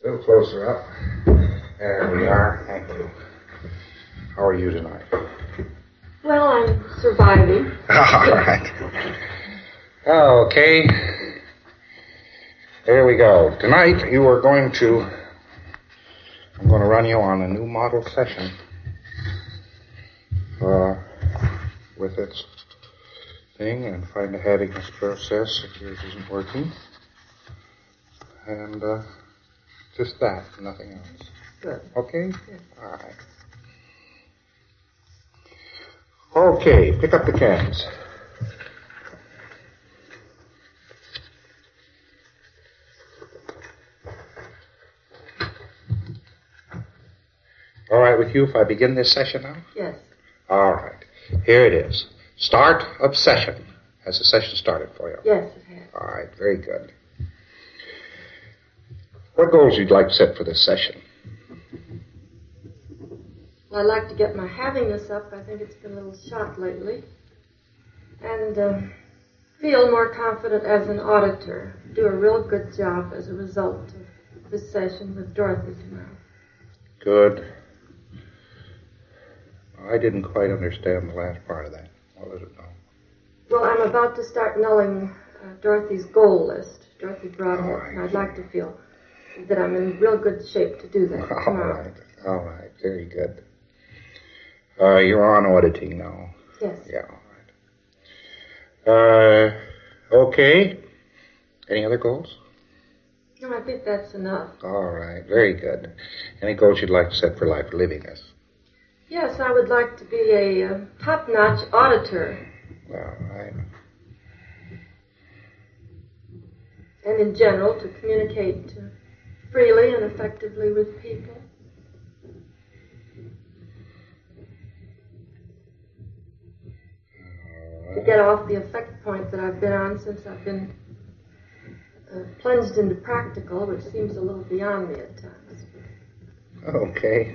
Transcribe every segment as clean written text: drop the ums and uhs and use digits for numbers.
A little closer up. There we are. Thank you. How are you tonight? Well, I'm surviving. All right. Okay. Here we go. Tonight I'm going to run you on a new model session. With its thing and find a happiness process if yours isn't working. And just that, nothing else. Good. Okay? Good. All right. Okay, pick up the cans. All right with you if I begin this session now? Yes. All right. Here it is. Start of session. Has the session started for you? Yes, it has. All right, very good. What goals you'd like to set for this session? Well, I'd like to get my happiness up. I think it's been a little shot lately. And feel more confident as an auditor. Do a real good job as a result of this session with Dorothy tomorrow. Good. I didn't quite understand the last part of that. What was it now? Well, I'm about to start nulling Dorothy's goal list. Dorothy brought it, and I'd like to feel that I'm in real good shape to do that tomorrow. All right, very good. You're on auditing now. Yes. Yeah, all right. Okay. Any other goals? No, I think that's enough. All right, very good. Any goals you'd like to set for life livingness? Yes, I would like to be a top-notch auditor. All right. And in general, to communicate freely and effectively with people. To get off the effect point that I've been on since I've been plunged into practical, which seems a little beyond me at times. Okay.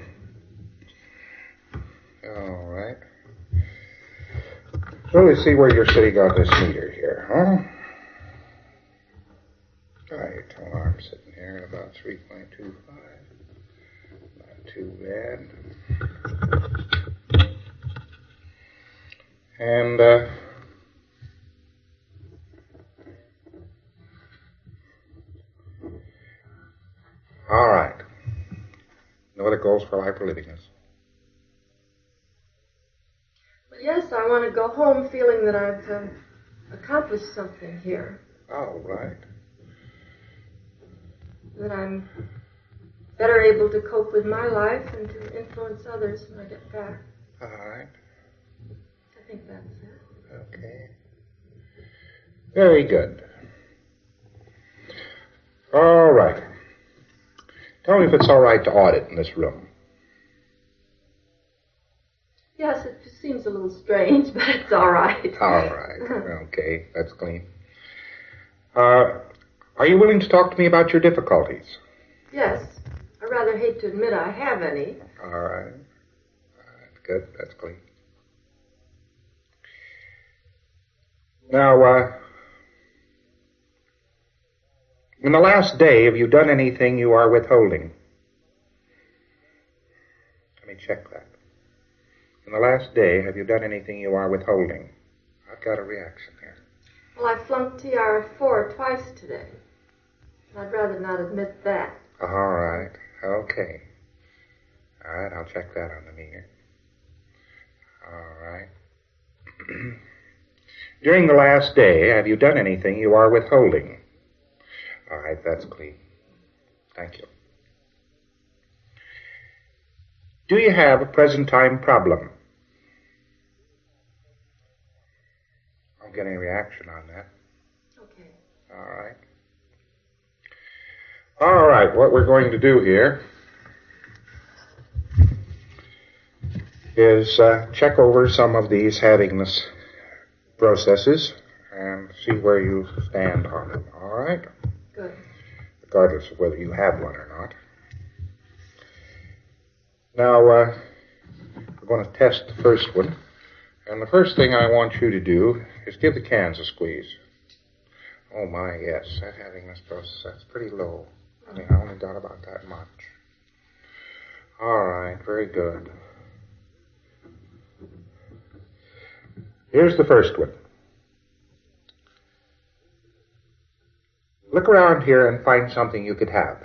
All right. So let's see where you're sitting on this meter here, huh? All right, alarm sitting here at about 3.25. Not too bad. And, all right. No other goals for life or livingness? Well, yes, I want to go home feeling that I've accomplished something here. All right. That I'm better able to cope with my life and to influence others when I get back. All right. I think that's it. Okay. Very good. All right. Tell me if it's all right to audit in this room. Yes, it seems a little strange, but it's all right. All right. Okay, that's clean. Are you willing to talk to me about your difficulties? Yes. I rather hate to admit I have any. All right. That's good. That's clean. Now, in the last day, have you done anything you are withholding? Let me check that. In the last day, have you done anything you are withholding? I've got a reaction here. Well, I flunked TR4 twice today. I'd rather not admit that. All right. Okay. All right, I'll check that on the meter. All right. During the last day, have you done anything you are withholding? All right, that's clean. Thank you. Do you have a present time problem? I don't get any reaction on that. Okay. All right. All right, what we're going to do here is check over some of these happiness processes and see where you stand on them. All right? Good. Regardless of whether you have one or not. Now, we're going to test the first one. And the first thing I want you to do is give the cans a squeeze. Oh, my, yes. That happiness process, that's pretty low. I mean, I only got about that much. All right, very good. Here's the first one. Look around here and find something you could have.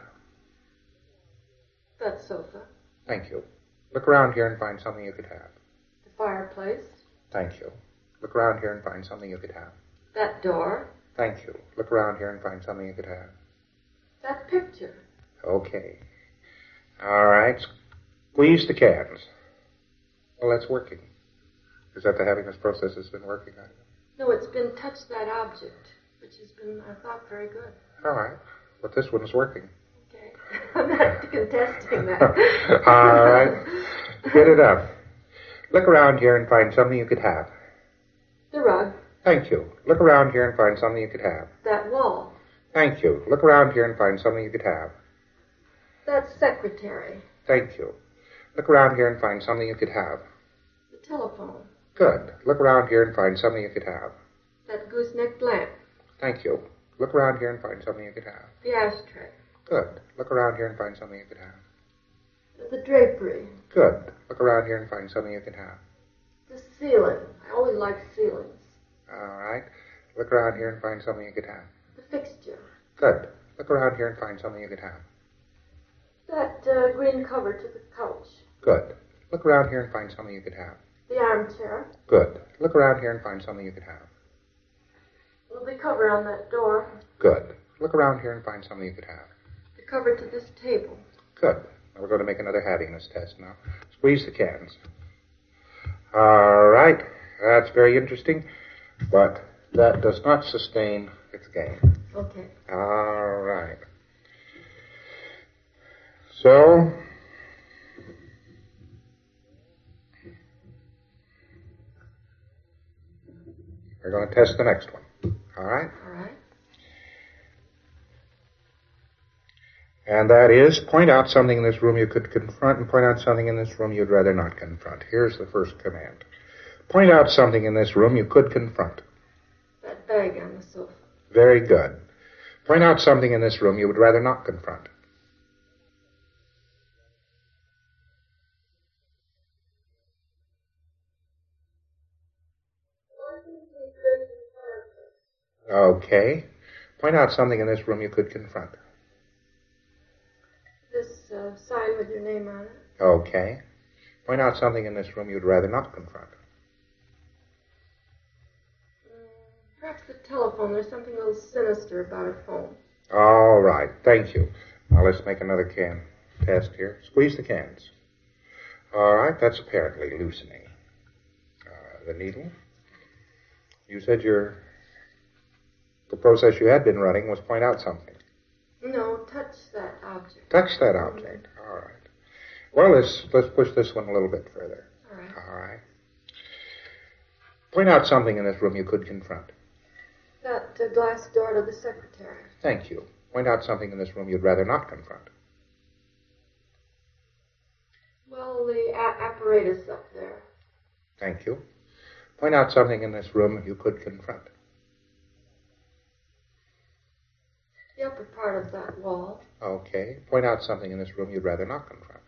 That sofa. Thank you. Look around here and find something you could have. The fireplace. Thank you. Look around here and find something you could have. That door. Thank you. Look around here and find something you could have. That picture. Okay. All right. Squeeze the cans. Well, that's working. Is that the happiness process that's been working on? No, it's been touch that object, which has been, I thought, very good. All right. But this one's working. Okay. I'm not contesting that. All right. Get it up. Look around here and find something you could have. The rug. Thank you. Look around here and find something you could have. That wall. Thank you. Look around here and find something you could have. That secretary. Thank you. Look around here and find something you could have. The telephone. Good. Look around here and find something you could have. That gooseneck lamp. Thank you. Look around here and find something you could have. The ashtray. Good. Look around here and find something you could have. The drapery. Good. Look around here and find something you could have. The ceiling. I always like ceilings. All right. Look around here and find something you could have. The fixture. Good. Look around here and find something you could have. That green cover to the couch. Good. Look around here and find something you could have. The armchair. Good. Look around here and find something you could have. The cover on that door. Good. Look around here and find something you could have. The cover to this table. Good. Now we're going to make another happiness test now. Squeeze the cans. All right. That's very interesting, but that does not sustain its game. Okay. All right. So, we're going to test the next one. All right? All right. And that is, point out something in this room you could confront and point out something in this room you'd rather not confront. Here's the first command. Point out something in this room you could confront. That bag on the sofa. Very good. Point out something in this room you would rather not confront. Okay. Point out something in this room you could confront. This sign with your name on it. Okay. Point out something in this room you'd rather not confront. Perhaps the telephone. There's something a little sinister about a phone. All right. Thank you. Now let's make another can test here. Squeeze the cans. All right. That's apparently loosening. The needle. You said the process you had been running was point out something. No, touch that object. Touch that object. All right. Well, let's push this one a little bit further. All right. All right. Point out something in this room you could confront. That glass door to the secretary. Thank you. Point out something in this room you'd rather not confront. Well, the apparatus up there. Thank you. Point out something in this room you could confront. The upper part of that wall. Okay. Point out something in this room you'd rather not confront.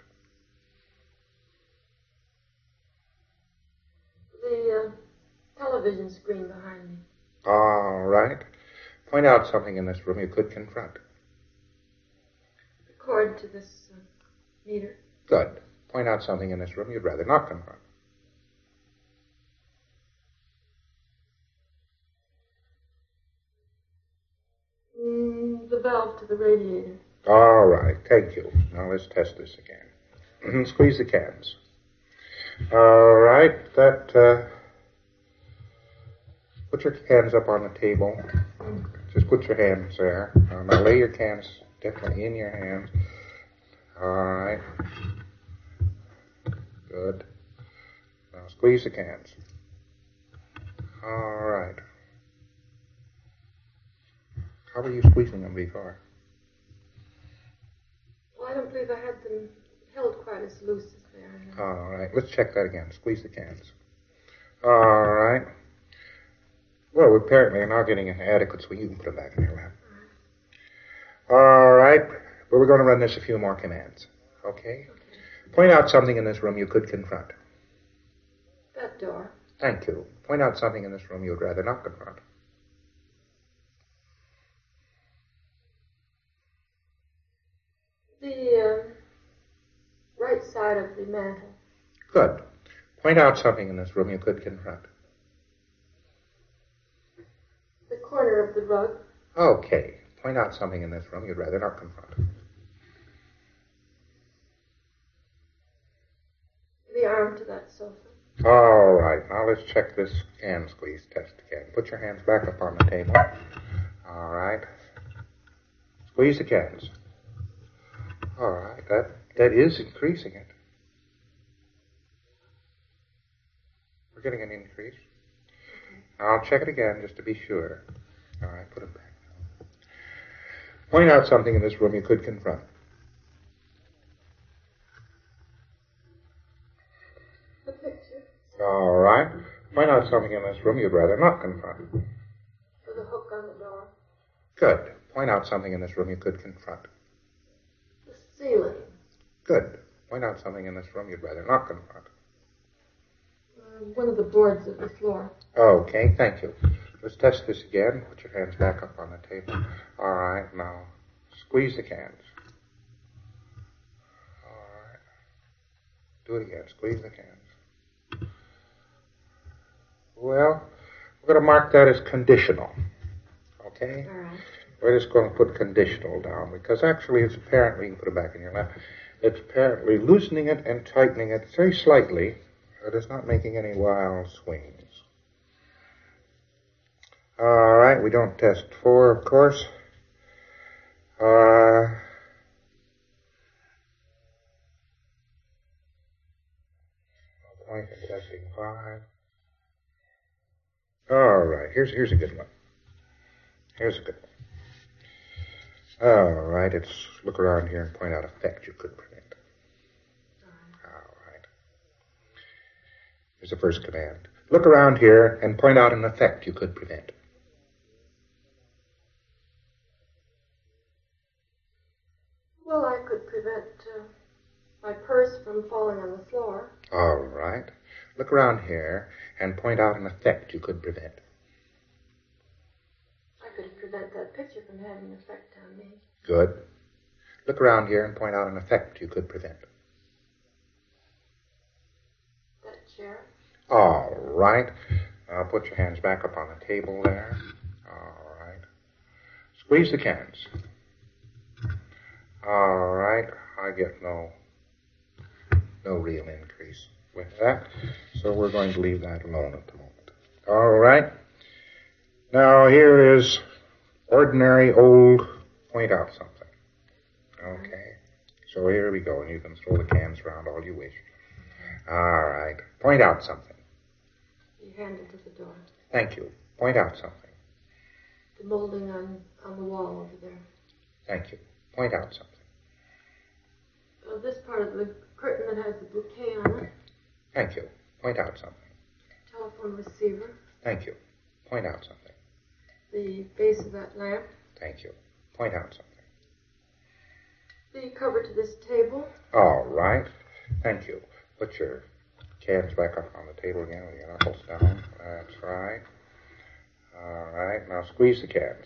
The television screen behind me. All right. Point out something in this room you could confront. The cord to this meter. Good. Point out something in this room you'd rather not confront. The valve to the radiator. All right. Thank you. Now let's test this again. Squeeze the cans. All right. Put your hands up on the table. Just put your hands there. Now lay your cans definitely in your hands. All right. Good. Now squeeze the cans. All right. How were you squeezing them before? Well, I don't believe I had them held quite as loose as they are now. All right. Let's check that again. Squeeze the cans. All right. Well, apparently you're not getting an adequate squeeze. You can put them back in your lap. All right. But we're going to run this a few more commands. Okay? Point out something in this room you could confront. That door. Thank you. Point out something in this room you would rather not confront. The right side of the mantel. Good. Point out something in this room you could confront. The corner of the rug. Okay. Point out something in this room you'd rather not confront. The arm to that sofa. All right. Now let's check this hand squeeze test again. Put your hands back up on the table. All right. Squeeze the cans. All right. That is increasing it. We're getting an increase. I'll check it again just to be sure. All right. Put it back. Point out something in this room you could confront. The picture. All right. Point out something in this room you'd rather not confront. The hook on the door. Good. Point out something in this room you could confront. The ceiling. Good. Point out something in this room you'd rather not confront. One of the boards of the floor. Okay, thank you. Let's test this again. Put your hands back up on the table. All right, now squeeze the cans. All right. Do it again. Squeeze the cans. Well, we're going to mark that as conditional. Okay? All right. We're just going to put conditional down because actually it's apparently, you can put it back in your lap, it's apparently loosening it and tightening it very slightly. It is not making any wild swings. All right, we don't test 4, of course. Point and testing 5. All right, here's a good one. Here's a good one. All right, let's look around here and point out effect you could prevent. All right. Here's the first command. Look around here and point out an effect you could prevent. Well, I could prevent my purse from falling on the floor. All right. Look around here and point out an effect you could prevent. I could prevent that picture from having an effect on me. Good. Look around here and point out an effect you could prevent. That chair. All right. Now put your hands back up on the table there. All right. Squeeze the cans. All right. I get no real increase with that. So we're going to leave that alone at the moment. All right. Now here is ordinary old point out something. Okay. So here we go, and you can throw the cans around all you wish. All right. Point out something. You hand it to the door. Thank you. Point out something. The molding on the wall over there. Thank you. Point out something. This part of the curtain that has the bouquet on it. Thank you. Point out something. Telephone receiver. Thank you. Point out something. The base of that lamp. Thank you. Point out something. The cover to this table. All right. Thank you. Put your cans back up on the table again with your knuckles down. That's right. All right. Now squeeze the cans.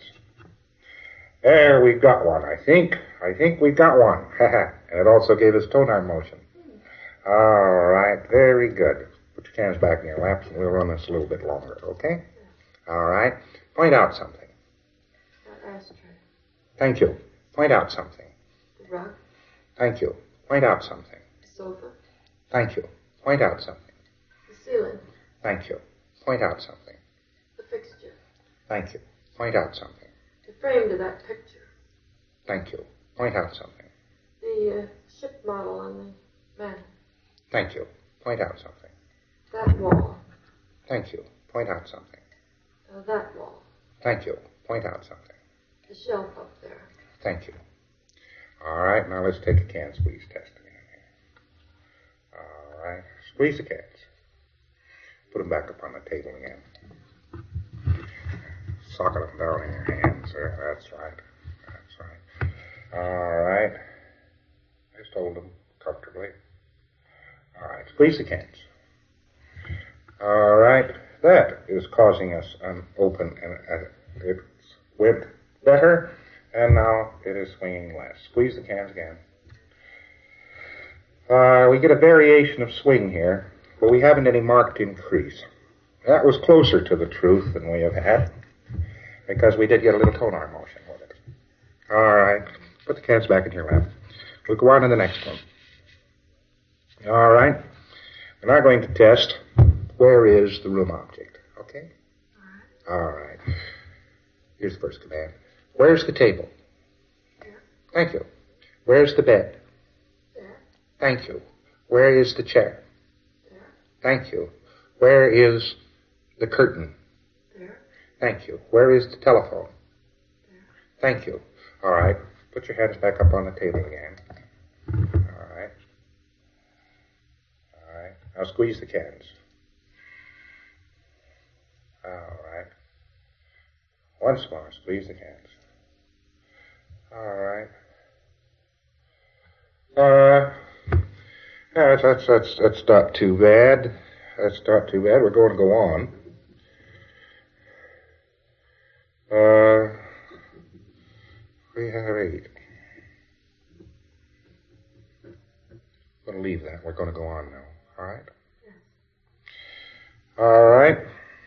There, we've got one, I think. I think we've got one. And it also gave us tone arm motion. All right. Very good. Put your cans back in your laps and we'll run this a little bit longer, okay? All right. Point out something. That ashtray. Thank you. Point out something. The rug. Thank you. Point out something. The sofa. Thank you. Point out something. The ceiling. Thank you. Point out something. The fixture. Thank you. Point out something. The frame to that picture. Thank you. Point out something. The ship model on the mantel. Thank you. Point out something. That wall. Thank you. Point out something. That wall. Thank you. Point out something. The shelf up there. Thank you. All right, now let's take a can squeeze test again. All right, squeeze the cans. Put them back up on the table again. Socket them down in your hands. That's right. That's right. All right. Just hold them comfortably. All right. Squeeze the cans. All right. That is causing us an open, and it went better, and now it is swinging less. Squeeze the cans again. We get a variation of swing here, but we haven't any marked increase. That was closer to the truth than we have had, because we did get a little tone arm motion with it. All right. Put the cans back in your lap. We'll go on to the next one. All right. We're now going to test where is the room object, okay? All right. Here's the first command. Where's the table? There. Thank you. Where's the bed? There. Thank you. Where is the chair? There. Thank you. Where is the curtain? There. Thank you. Where is the telephone? There. Thank you. All right. Put your hands back up on the table again. All right. All right. Now squeeze the cans. All right. Once more, squeeze the cans. All right. That's not too bad. That's not too bad. We're going to go on. We have 8. I'm going to leave that. We're going to go on now. All right? Yes. All right.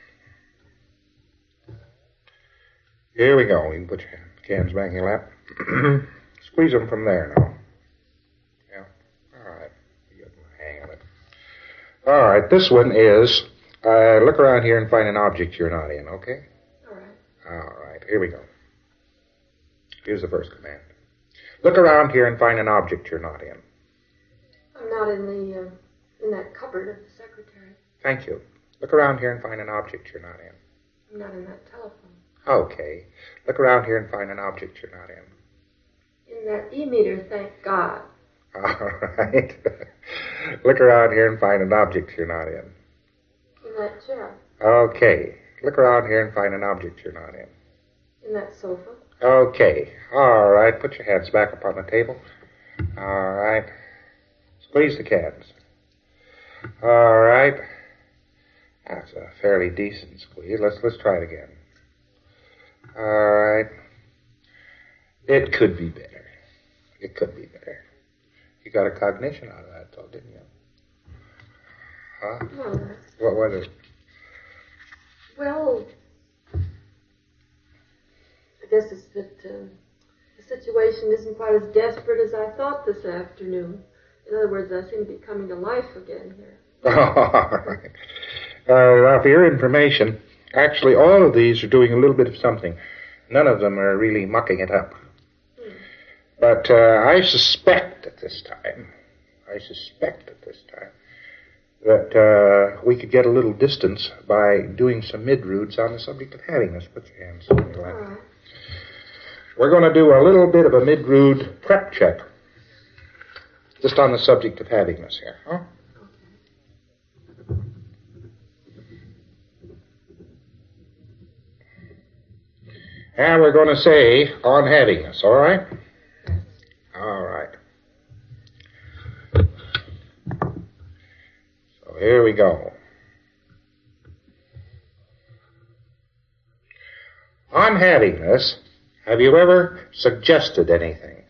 Here we go. You can put your cans back in your lap. Squeeze them from there now. Yeah. All right. You get the hang of it. All right. This one is look around here and find an object you're not in, okay? All right. All right. Here we go. Here's the first command. Look around here and find an object you're not in. I'm not in that cupboard of the secretary. Thank you. Look around here and find an object you're not in. I'm not in that telephone. Okay. Look around here and find an object you're not in. In that e-meter, thank God. All right. Look around here and find an object you're not in. In that chair. Okay. Look around here and find an object you're not in. In that sofa. Okay. All right. Put your hands back up on the table. All right. Squeeze the cans. All right. That's a fairly decent squeeze. Let's try it again. All right. It could be better. It could be better. You got a cognition out of that, though, didn't you? Huh? No. What was it? Well, I guess it's that the situation isn't quite as desperate as I thought this afternoon. In other words, I seem to be coming to life again here. All right. Now, for your information, actually all of these are doing a little bit of something. None of them are really mucking it up. But I suspect at this time that we could get a little distance by doing some mid-roots on the subject of havingness. Put your hands on your lap. All right. We're going to do a little bit of a mid-root prep check just on the subject of havingness here. Huh? And we're going to say on havingness, all right? All right. So here we go. On havingness, have you ever suggested anything?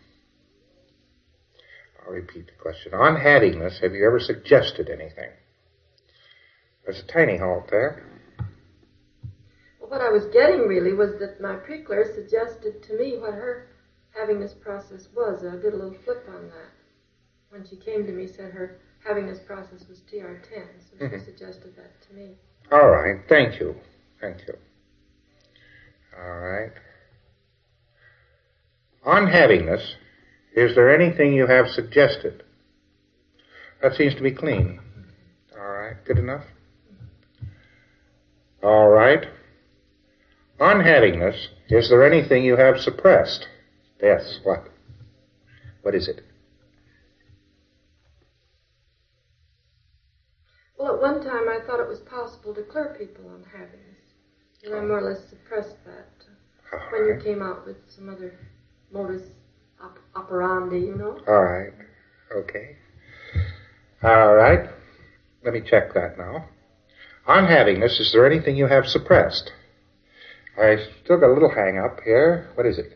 I'll repeat the question. On havingness, have you ever suggested anything? There's a tiny halt there. Well, what I was getting really was that my pre-clerk suggested to me what her having this process was. I did a little flip on that. When she came to me, said her having this process was TR10, so she suggested that to me. All right. Thank you. Thank you. All right. On havingness, is there anything you have suggested? That seems to be clean. All right. Good enough? All right. On havingness, is there anything you have suppressed? Yes. What? What is it? Well, at one time I thought it was possible to clear people on happiness, and I more or less suppressed that. When you came out with some other modus operandi, you know. All right. Okay. All right. Let me check that now. On having this, is there anything you have suppressed? I still got a little hang up here. What is it?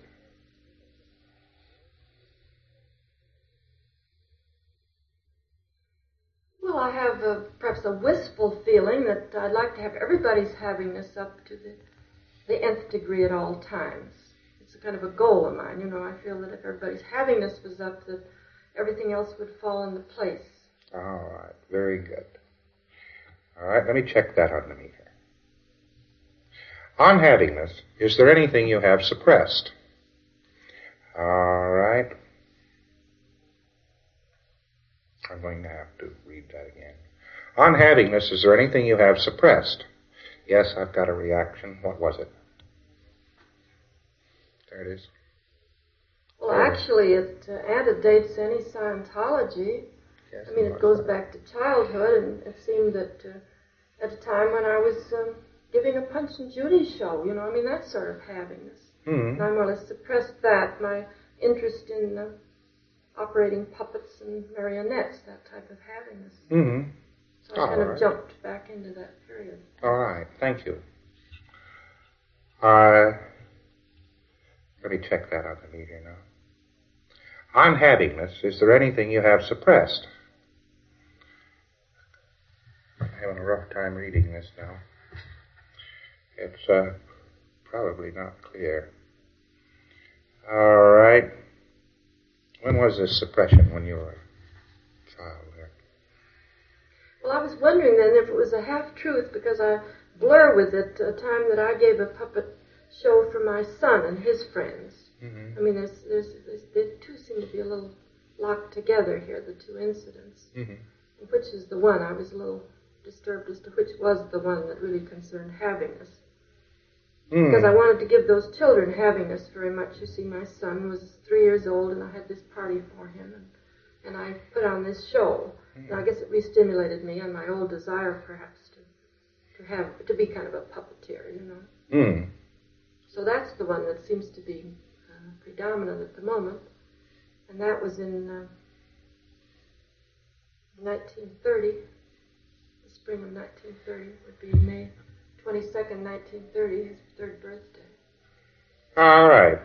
Well, I have perhaps a wistful feeling that I'd like to have everybody's havingness up to the nth degree at all times. It's a kind of a goal of mine, you know. I feel that if everybody's havingness was up, that everything else would fall into place. All right. Very good. All right. Let me check that on the meter. On havingness, is there anything you have suppressed? All right. I'm going to have to read that again. On havingness, is there anything you have suppressed? Yes, I've got a reaction. What was it? There it is. Well, actually, it antedates any Scientology. Yes, I mean, it goes back to childhood, and it seemed that at a time when I was giving a Punch and Judy show, you know, I mean, that sort of havingness. Mm-hmm. And I more or less suppressed that, my interest in operating puppets and marionettes, that type of havingness. Mm-hmm. So I kind of jumped back into that period. All right, thank you. Let me check that on the meter now. On havingness, is there anything you have suppressed? I'm having a rough time reading this now. It's probably not clear. All right. When was this suppression? When you were a child there? Well, I was wondering then if it was a half-truth, because I blur with it a time that I gave a puppet show for my son and his friends. Mm-hmm. I mean, the two seem to be a little locked together here, the two incidents. Mm-hmm. And which is the one? I was a little disturbed as to which was the one that really concerned havingness. Mm. Because I wanted to give those children havingness very much. You see, my son was 3 years old, and I had this party for him, and I put on this show. Mm. And I guess it re-stimulated me on my old desire, perhaps, to be kind of a puppeteer, you know. Mm. So that's the one that seems to be predominant at the moment, and that was in 1930. The spring of 1930 would be May 22nd, 1930, his third birthday. All right.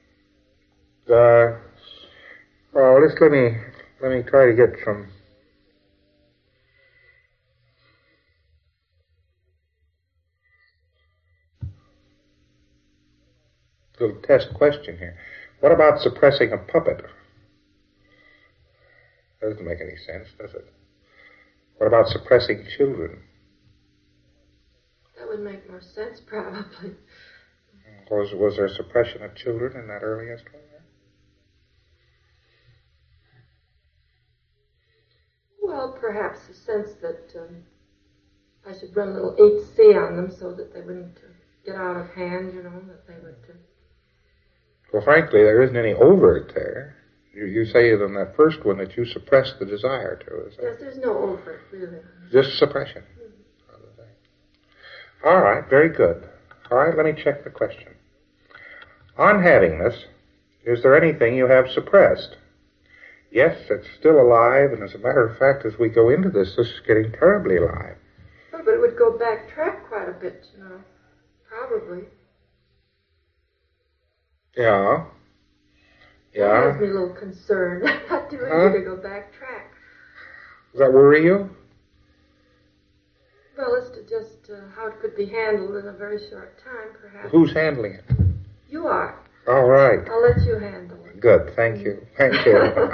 Well, let me try to get some little test question here. What about suppressing a puppet? That doesn't make any sense, does it? What about suppressing children? That would make more sense, probably. Was there suppression of children in that earliest one? Well, perhaps a sense that I should run a little 8C on them so that they wouldn't get out of hand, you know, that they would... Well, frankly, there isn't any overt there. You say in that first one that you suppressed the desire to. Is that? Yes, there's no overt, really. Just suppression. Mm-hmm. All right, very good. All right, let me check the question. On havingness, is there anything you have suppressed? Yes, it's still alive, and as a matter of fact, as we go into this is getting terribly alive. Oh, but it would go backtrack quite a bit, you know. Probably. Yeah. That has me a little concerned. I'm not doing it to go backtrack. Does that worry you? Well, as to just how it could be handled in a very short time, perhaps. Who's handling it? You are. All right. I'll let you handle it. Good, thank you. Thank you.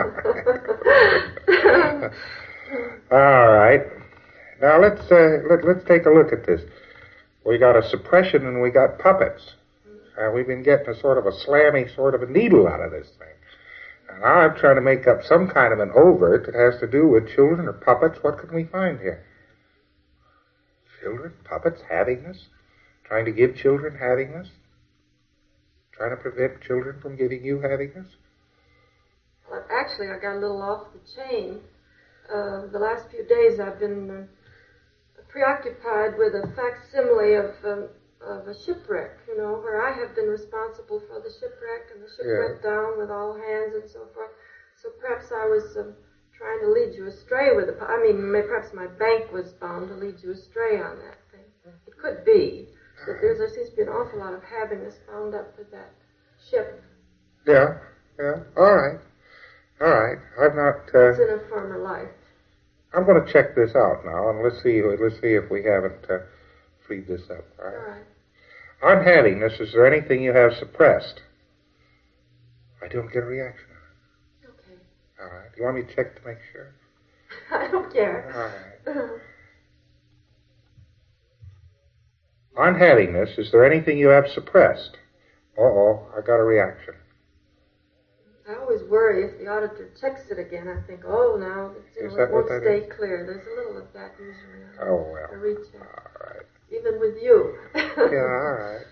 All right. Now let's take a look at this. We got a suppression and we got puppets. We've been getting a sort of a slammy sort of a needle out of this thing. And now I'm trying to make up some kind of an overt that has to do with children or puppets. What can we find here? Children, puppets, havingness? Trying to give children havingness? Trying to prevent children from giving you havingness? Well, actually, I got a little off the chain. The last few days I've been preoccupied with a facsimile of of a shipwreck, where I have been responsible for the shipwreck, and the ship Yeah. went down with all hands and so forth. So perhaps I was trying to lead you astray with it. Perhaps my bank was bound to lead you astray on that thing. It could be that there seems to be an awful lot of happiness bound up with that ship. Yeah. All right. I'm not. It's in a former life. I'm going to check this out now, and let's see if we haven't freed this up. All right. All right. On having this, is there anything you have suppressed? I don't get a reaction. Okay. All right. Do you want me to check to make sure? I don't care. All right. On having this, is there anything you have suppressed? I got a reaction. I always worry if the auditor checks it again. I think, now it won't stay clear. There's a little of that usually. A recheck. All right. Even with you. Yeah, all right.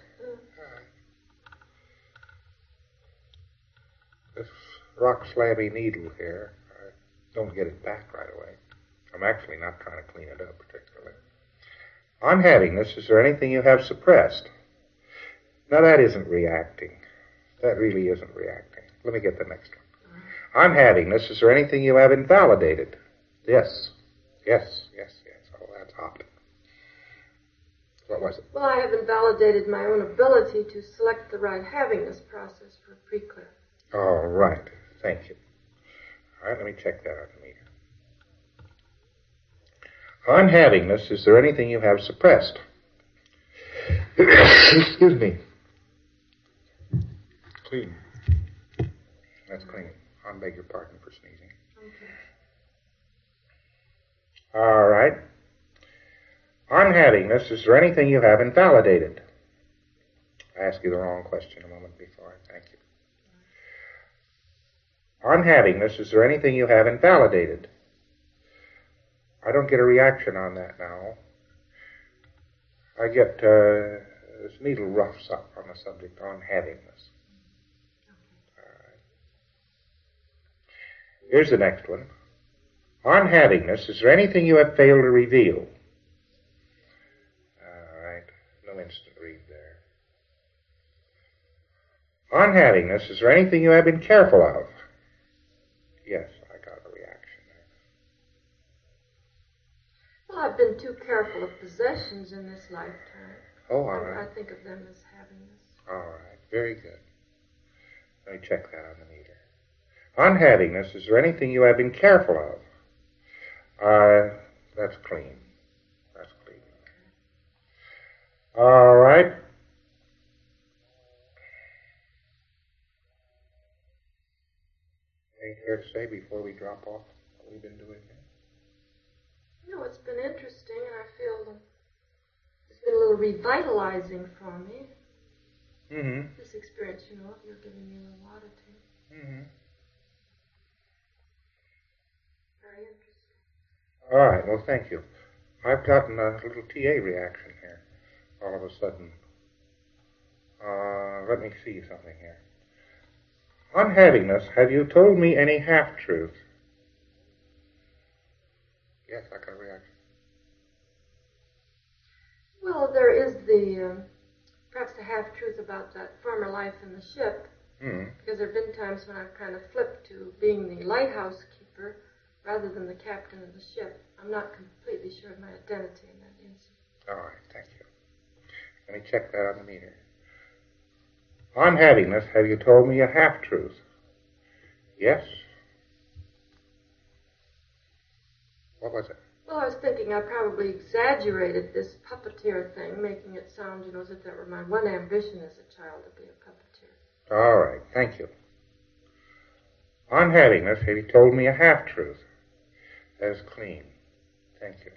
This rock slabby needle here, I don't get it back right away. I'm actually not trying to clean it up particularly. On having this, is there anything you have suppressed? Now that isn't reacting. That really isn't reacting. Let me get the next one. On having this, is there anything you have invalidated? Yes. Oh, that's hot. What was it? Well, I have invalidated my own ability to select the right havingness process for pre-clear. All right. Thank you. All right, let me check that on the meter. On having this, is there anything you have suppressed? Excuse me. Clean. That's clean. I beg your pardon for sneezing. Okay. All right. On having this, is there anything you have invalidated? I asked you the wrong question a moment before. Thank you. On having this, is there anything you have invalidated? I don't get a reaction on that now. I get this needle roughs up on the subject on having this. Here's the next one. On having this, is there anything you have failed to reveal? All right. No instant read there. On having this, is there anything you have been careful of? Yes, I got a reaction there. Well, I've been too careful of possessions in this lifetime. Oh, all right. I think of them as havingness. All right. Very good. Let me check that on the meter. On having this, is there anything you have been careful of? That's clean. That's clean. All right. Anything here to say before we drop off what we've been doing here? It's been interesting, and I feel it's been a little revitalizing for me. Mm-hmm. This experience, you're giving me a little oddity. Mm-hmm. Very interesting. All right, well, thank you. I've gotten a little TA reaction here all of a sudden. Let me see something here. On having this, have you told me any half-truth? Yes, I got a reaction. Well, there is perhaps the half-truth about that former life in the ship. Mm-hmm. Because there have been times when I've kind of flipped to being the lighthouse keeper rather than the captain of the ship. I'm not completely sure of my identity in that instant. All right, thank you. Let me check that on the meter. On having this, have you told me a half-truth? Yes. What was it? Well, I was thinking I probably exaggerated this puppeteer thing, making it sound, as if that were my one ambition as a child to be a puppeteer. All right, thank you. On having this, have you told me a half-truth? That is clean. Thank you.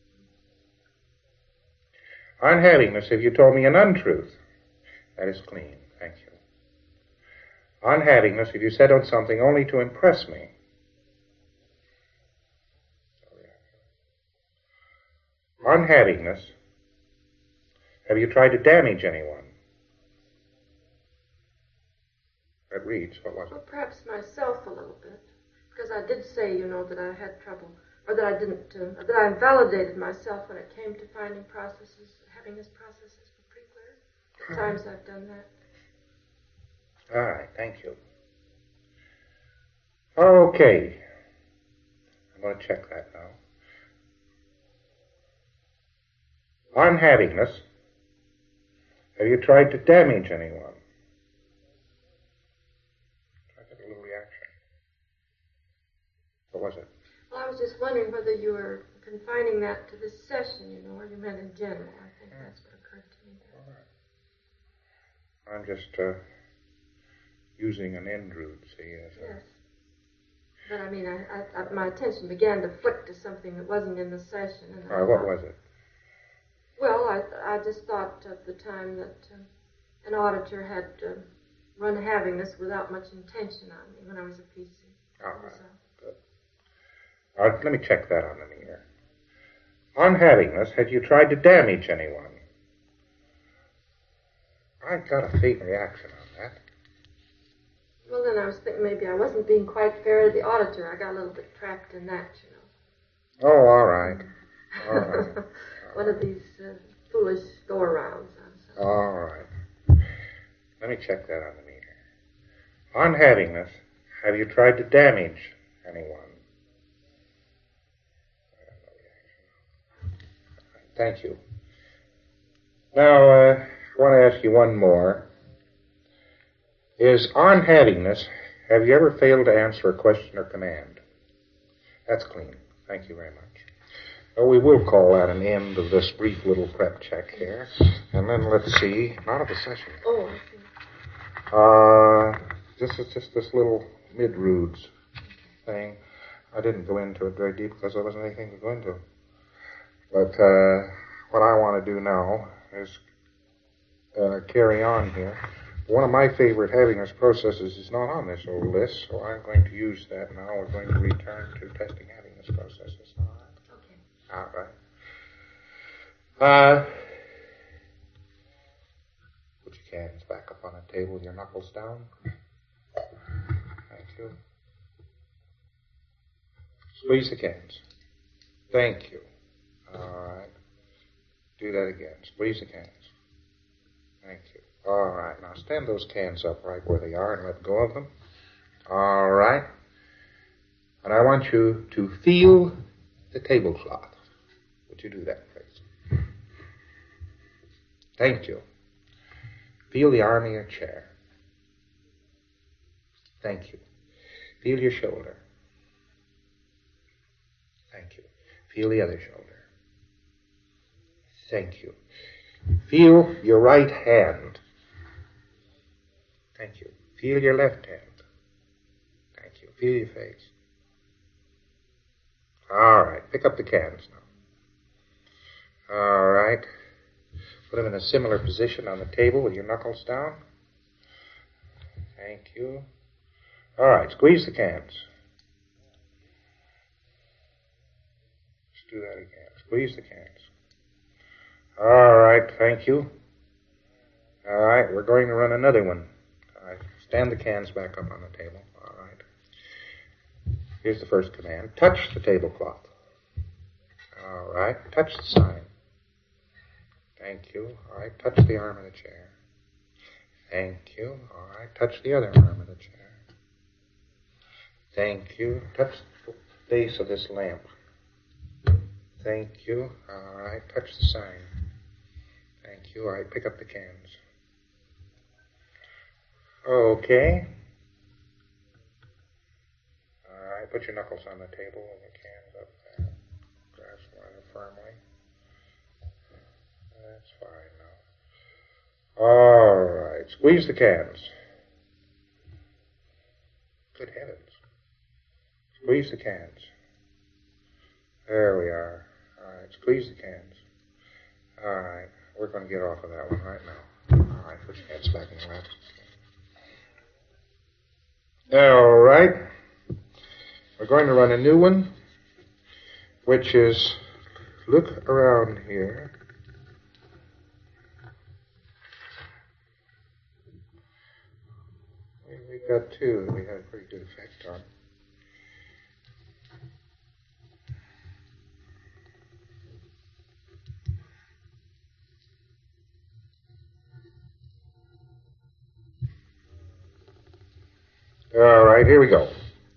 On having this, have you told me an untruth? That is clean. Thank you. On having this, have you said on something only to impress me? On having this, have you tried to damage anyone? That reads, what was it? Well, perhaps myself a little bit. Because I did say, that I had trouble, or that I didn't, that I invalidated myself when it came to finding processes, having this processes for pre-clear. The times I've done that. All right, thank you. Okay. I'm going to check that now. Unhappiness. Have you tried to damage anyone? I get a little reaction. What was it? Well, I was just wondering whether you were confining that to this session, or you meant in general. I think that's what occurred to me there. I'm just using an end root, see? Yes. But I mean, my attention began to flick to something that wasn't in the session. And what was it? Well, I just thought at the time that an auditor had run Havingness without much intention on me when I was a PC. All right, good. All right, let me check that on the meter. On Havingness, had you tried to damage anyone? I got a faint reaction on that. Well, then I was thinking maybe I wasn't being quite fair to the auditor. I got a little bit trapped in that, Oh, all right. All right. One of these foolish go-arounds. All right. Let me check that on the meter. On Havingness, have you tried to damage anyone? Thank you. Now, I want to ask you one more. Is on Havingness, have you ever failed to answer a question or command? That's clean. Thank you very much. Well, we will call that an end of this brief little prep check here. And then let's see, not of the session. Oh, I see. This is just this little mid-roods thing. I didn't go into it very deep because there wasn't anything to go into. But what I want to do now is carry on here. One of my favorite Havingness processes is not on this old list, so I'm going to use that now. We're going to return to testing Havingness processes. All right. Okay. All right. Put your hands back up on the table, your knuckles down. Thank you. Squeeze the cans. Thank you. All right. Do that again. Squeeze the cans. Thank you. All right. Now stand those cans up right where they are and let go of them. All right. And I want you to feel the tablecloth. Would you do that, please? Thank you. Feel the arm of your chair. Thank you. Feel your shoulder. Thank you. Feel the other shoulder. Thank you. Feel your right hand. Thank you. Feel your left hand. Thank you. Feel your face. All right. Pick up the cans now. All right. Put them in a similar position on the table with your knuckles down. Thank you. All right. Squeeze the cans. Let's do that again. Squeeze the cans. All right. Thank you. All right. We're going to run another one. All right. Stand the cans back up on the table. All right. Here's the first command. Touch the tablecloth. All right. Touch the sign. Thank you. All right. Touch the arm of the chair. Thank you. All right. Touch the other arm of the chair. Thank you. Touch the base of this lamp. Thank you. All right. Touch the sign. Thank you. All right. Pick up the cans. Okay. All right. Put your knuckles on the table and the cans up there. Grasp rather firmly. That's fine now. All right. Squeeze the cans. Good heavens. Squeeze the cans. There we are. All right. Squeeze the cans. All right. We're going to get off of that one right now. All right. Put your hands back in your lap. All right. We're going to run a new one, which is look around here. We've got two that we had a pretty good effect on. right, here we go.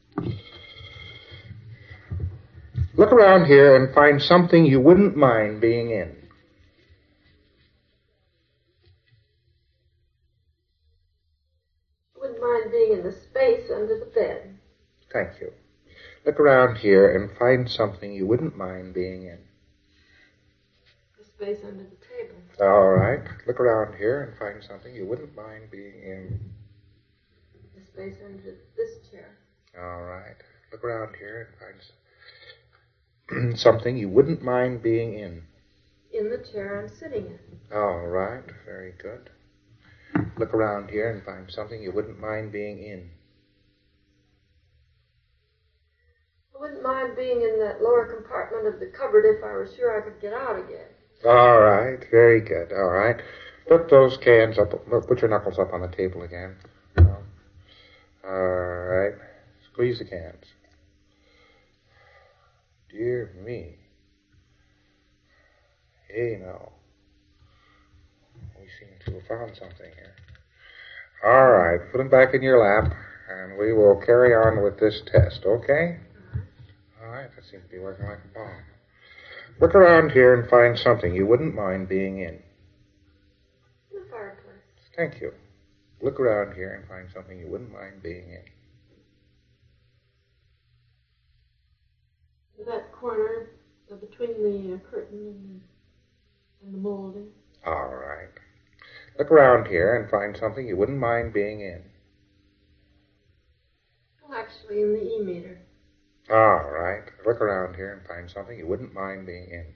Look around here and find something you wouldn't mind being in. I wouldn't mind being in the space under the bed. Thank you. Look around here and find something you wouldn't mind being in. The space under the table. All right. Look around here and find something you wouldn't mind being in. The space under this chair. All right. Look around here and find something you wouldn't mind being in. In the chair I'm sitting in. All right. Very good. Look around here and find something you wouldn't mind being in. I wouldn't mind being in that lower compartment of the cupboard if I were sure I could get out again. All right. Very good. All right. Put those cans up. Put your knuckles up on the table again. All right. Squeeze the cans. Dear me. Hey, now. We seem to have found something here. All right. Put them back in your lap, and we will carry on with this test, okay? All right. That seems to be working like a bomb. Look around here and find something you wouldn't mind being in. The fireplace. Thank you. Look around here and find something you wouldn't mind being in. That corner between the curtain and the molding. All right. Look around here and find something you wouldn't mind being in. Well, actually, in the E-meter. All right. Look around here and find something you wouldn't mind being in.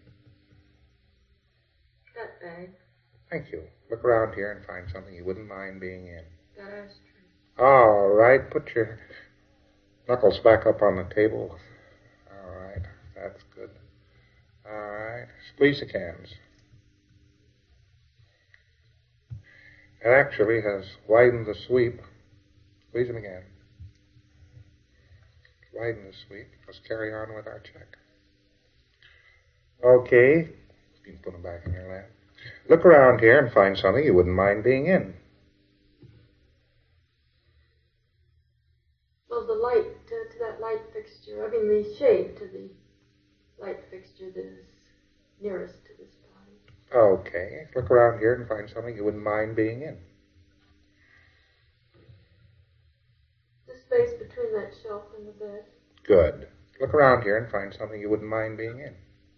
That bag. Thank you. Look around here and find something you wouldn't mind being in. That ashtray. All right. Put your knuckles back up on the table. All right. That's good. All right. Squeeze the cans. It actually has widened the sweep. Squeeze them again. Widen the sweep. Let's carry on with our check. Okay. You can put them back in your lap. Look around here and find something you wouldn't mind being in. Well, the light to that light fixture. I mean, the shade to the light fixture that is nearest to this body. Okay. Look around here and find something you wouldn't mind being in. The space between that shelf and the bed. Good. Look around here and find something you wouldn't mind being in.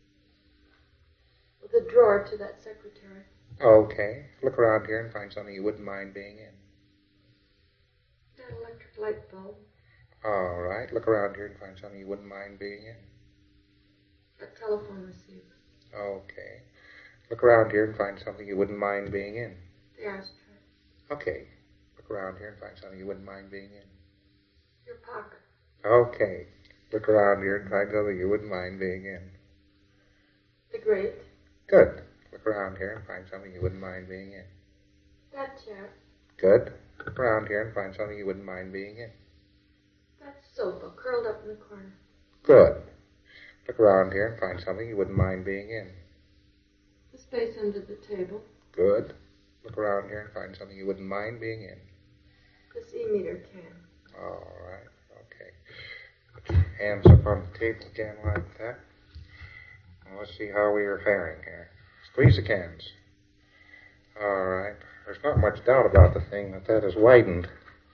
The drawer to that secretary. Okay. Look around here and find something you wouldn't mind being in. That electric light bulb. All right. Look around here and find something you wouldn't mind being in. That telephone receiver. Okay. Look around here and find something you wouldn't mind being in. The ashtray. Okay. Look around here and find something you wouldn't mind being in. Your pocket. Okay. Look around here and find something you wouldn't mind being in. The grate. Good. Look around here and find something you wouldn't mind being in. That chair. Good. Look around here and find something you wouldn't mind being in. That sofa curled up in the corner. Good. Look around here and find something you wouldn't mind being in. The space under the table. Good. Look around here and find something you wouldn't mind being in. This E-meter can. All right. Okay. Put your hands up on the table again like that. And let's see how we are faring here. Squeeze the cans. All right. There's not much doubt about the thing that has widened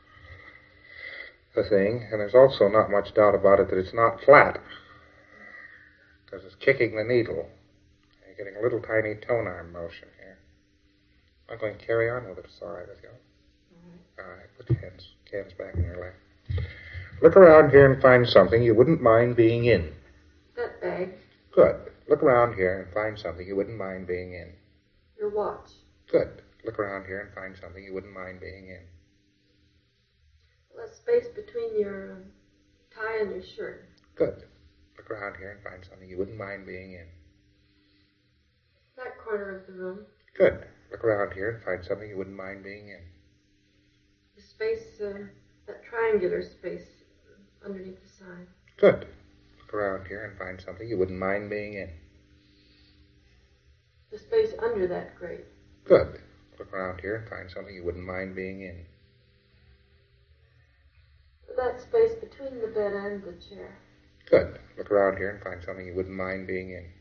the thing, and there's also not much doubt about it that it's not flat, because it's kicking the needle. You're getting a little tiny tone arm motion here. I'm not going to carry on with it. It's all right with you. All right. Put your cans back in your lap. Look around here and find something you wouldn't mind being in. That bag. Good. Look around here and find something you wouldn't mind being in. Your watch. Good. Look around here and find something you wouldn't mind being in. The space between your tie and your shirt. Good. Look around here and find something you wouldn't mind being in. That corner of the room. Good. Look around here and find something you wouldn't mind being in. The space, that triangular space underneath the sign. Good. Look around here and find something you wouldn't mind being in. The space under that grate. Good. Look around here and find something you wouldn't mind being in. That space between the bed and the chair. Good. Look around here and find something you wouldn't mind being in.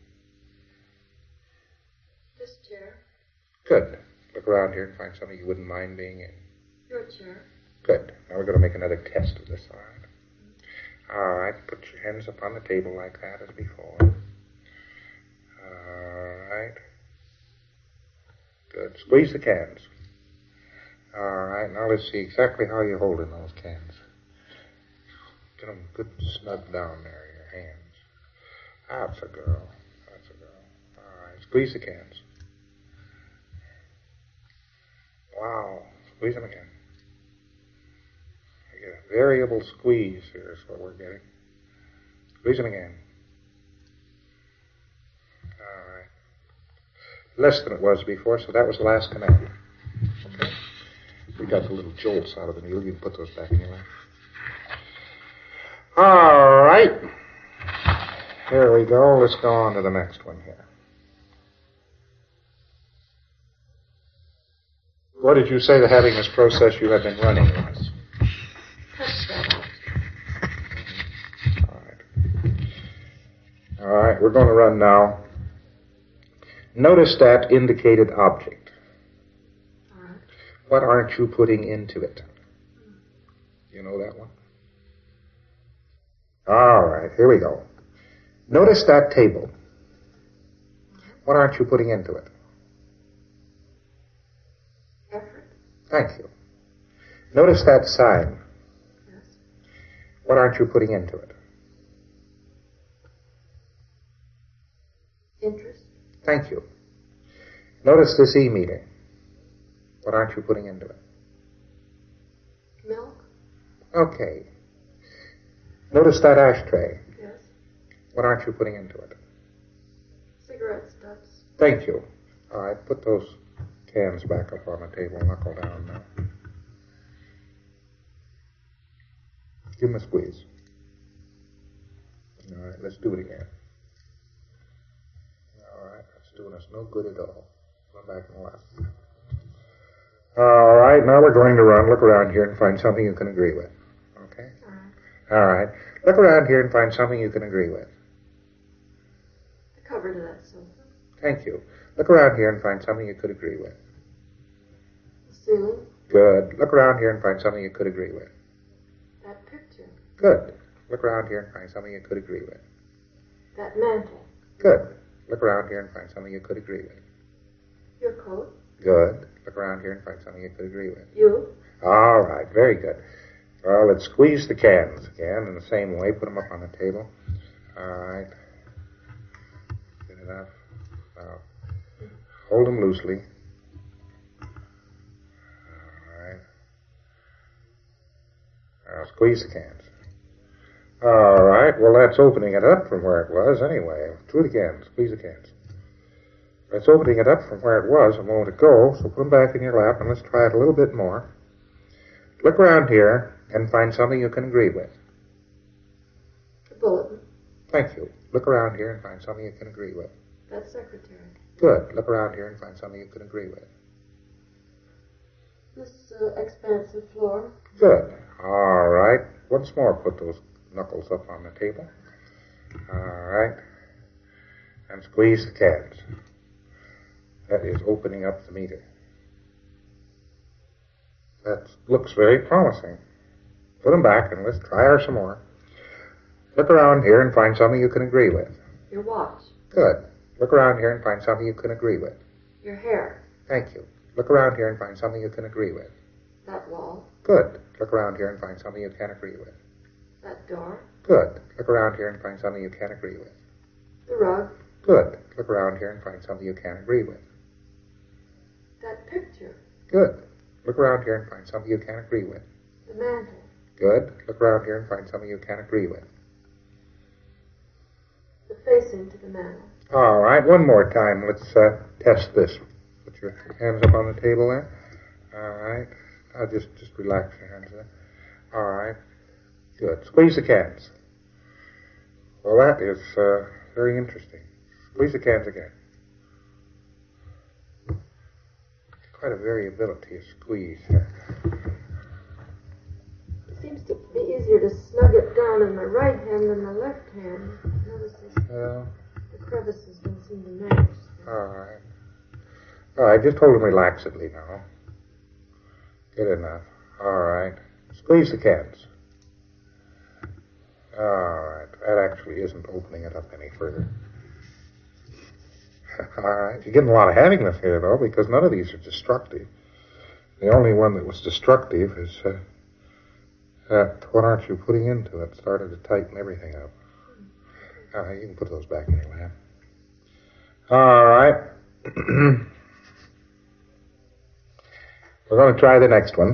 This chair. Good. Look around here and find something you wouldn't mind being in. Your chair. Good. Now we're going to make another test of this side. All right. Put your hands up on the table like that as before. All right. Good. Squeeze the cans. All right. Now let's see exactly how you're holding those cans. Get them good and snug down there in your hands. That's a girl. That's a girl. All right. Squeeze the cans. Wow. Squeeze them again. You get a variable squeeze here is what we're getting. Squeeze them again. All right. Less than it was before, so that was the last command. Okay. We got the little jolts out of the needle. You can put those back in your lap. All right. Here we go. Let's go on to the next one here. What did you say the happiness process you have been running was? Touch that out. All right. All right, we're going to run now. Notice that indicated object. All right. What aren't you putting into it? You know that one? All right, here we go. Notice that table. What aren't you putting into it? Effort. Thank you. Notice that sign. Yes. What aren't you putting into it? Interest. Thank you. Notice this e-meter. What aren't you putting into it? Milk. Okay. Notice that ashtray. Yes. What aren't you putting into it? Cigarette stubs. Thank you. All right, put those cans back up on the table. Knuckle down now. Give them a squeeze. All right, let's do it again. All right, that's doing us no good at all. Go back and left. All right, now we're going to run. Look around here and find something you can agree with. Okay? All right. All right. Look around here and find something you can agree with. The cover to that sofa. Thank you. Look around here and find something you could agree with. The ceiling. Good. Look around here and find something you could agree with. That picture. Good. Look around here and find something you could agree with. That mantle. Good. Look around here and find something you could agree with. Your coat. Good. Look around here and find something you could agree with. You. All right. Very good. Well, let's squeeze the cans again in the same way. Put them up on the table. All right. Good enough. Now, hold them loosely. All right. Now, squeeze the cans. All right. Well, that's opening it up from where it was anyway. Do it again. Squeeze the cans. That's opening it up from where it was a moment ago, so put them back in your lap and let's try it a little bit more. Look around here and find something you can agree with. The bulletin. Thank you. Look around here and find something you can agree with. That secretary. Good. Look around here and find something you can agree with. This expansive floor. Good. All right. Once more, put those knuckles up on the table. All right. And squeeze the cans. That is opening up the meter. That looks very promising. Put them back and let's try her some more. Look around here and find something you can agree with. Your watch. Good. Look around here and find something you can agree with. Your hair. Thank you. Look around here and find something you can agree with. That wall. Good. Look around here and find something you can agree with. That door. Good. Look around here and find something you can agree with. The rug. Good. Look around here and find something you can agree with. That picture. Good. Look around here and find something you can agree with. The mantle. Good. Look around here and find something you can agree with. The facing to the mantle. All right. One more time. Let's test this. Put your hands up on the table there. All right. I'll just relax your hands there. All right. Good. Squeeze the cans. Well, that is very interesting. Squeeze the cans again. Quite a variability of squeeze. It seems to be easier to snug it down in my right hand than my left hand. Notice the crevices don't seem to match. All right. All right, just hold them relaxedly now. Good enough. All right. Squeeze the cans. All right. That actually isn't opening it up any further. All right. You're getting a lot of havingness here, though, because none of these are destructive. The only one that was destructive is that what aren't you putting into it started to tighten everything up. All right, you can put those back in your lap. All right. We're going to try the next one.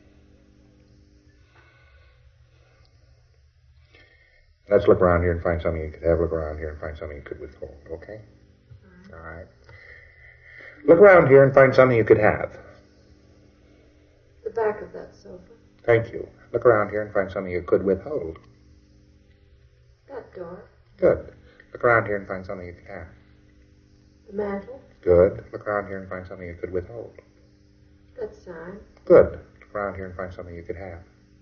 Let's look around here and find something you could have. Look around here and find something you could withhold, okay? All right. Look around here and find something you could have. The back of that sofa. Thank you. Look around here and find something you could withhold. That door. Good. Look around here and find something you could have. The mantel. Good. Look around here and find something you could withhold. That sign. Good. Look around here and find something you could have.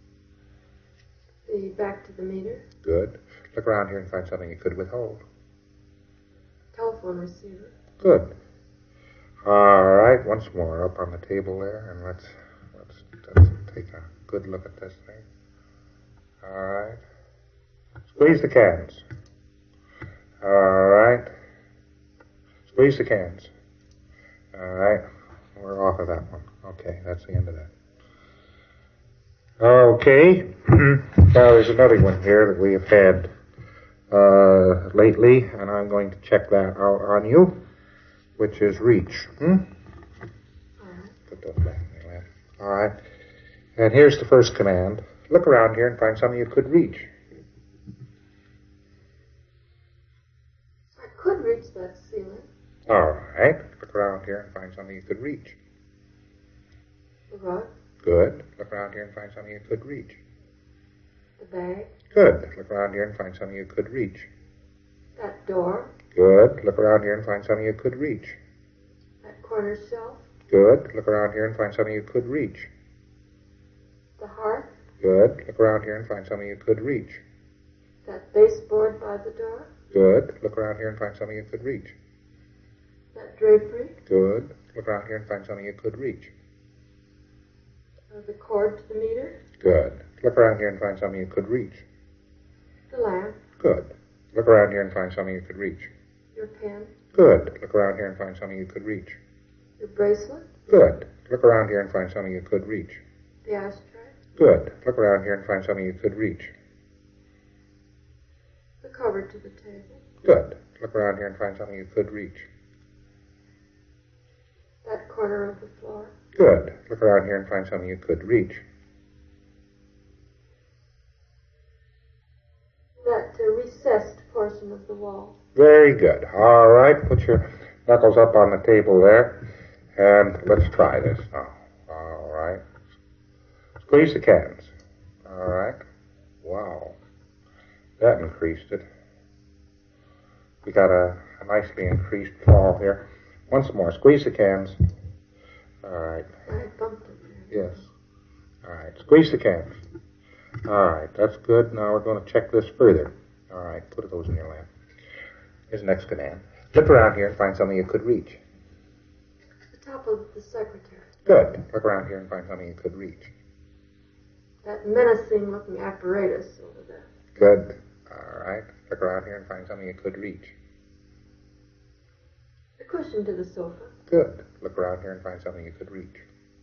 The back to the meter. Good. Look around here and find something you could withhold. Telephone receiver. Good. All right. Once more up on the table there, and let's take a good look at this thing. All right. Squeeze the cans. All right. Squeeze the cans. All right. We're off of that one. Okay, that's the end of that. Okay. Now there's another one here that we have had lately, and I'm going to check that out on you, which is reach. Put those back in your lap. All right. And here's the first command. Look around here and find something you could reach. I could reach that ceiling. All right. Look around here and find something you could reach. The rug. Good. Look around here and find something you could reach. The bag. Good. Look around here and find something you could reach. That door. Good. Look around here and find something you could reach. That corner shelf. Good. Look around here and find something you could reach. The hearth. Good. Look around here and find something you could reach. That baseboard by the door. Good. Look around here and find something you could reach. That drapery. Good. Look around here and find something you could reach. The cord to the meter. Good. Look around here and find something you could reach. The lamp. Good. Look around here and find something you could reach. Your pen. Good. Look around here and find something you could reach. Your bracelet. Good. Look around here and find something you could reach. The ashtray. Good. Look around here and find something you could reach. The cover to the table. Good. Look around here and find something you could reach. That corner of the floor. Good. Look around here and find something you could reach. That recessed portion of the wall. Very good. All right. Put your knuckles up on the table there, and let's try this now. All right. Squeeze the cans. All right. Wow. That increased it. We got a nicely increased fall here. Once more. Squeeze the cans. All right. I bumped it there. Yes. All right. Squeeze the cans. All right. That's good. Now we're going to check this further. All right. Put those in your lap. Here's the next command. Look around here and find something you could reach. The top of the secretary. Good. Look around here and find something you could reach. That menacing looking apparatus over there. Good. All right. Look around here and find something you could reach. The cushion to the sofa. Good. Look around here and find something you could reach.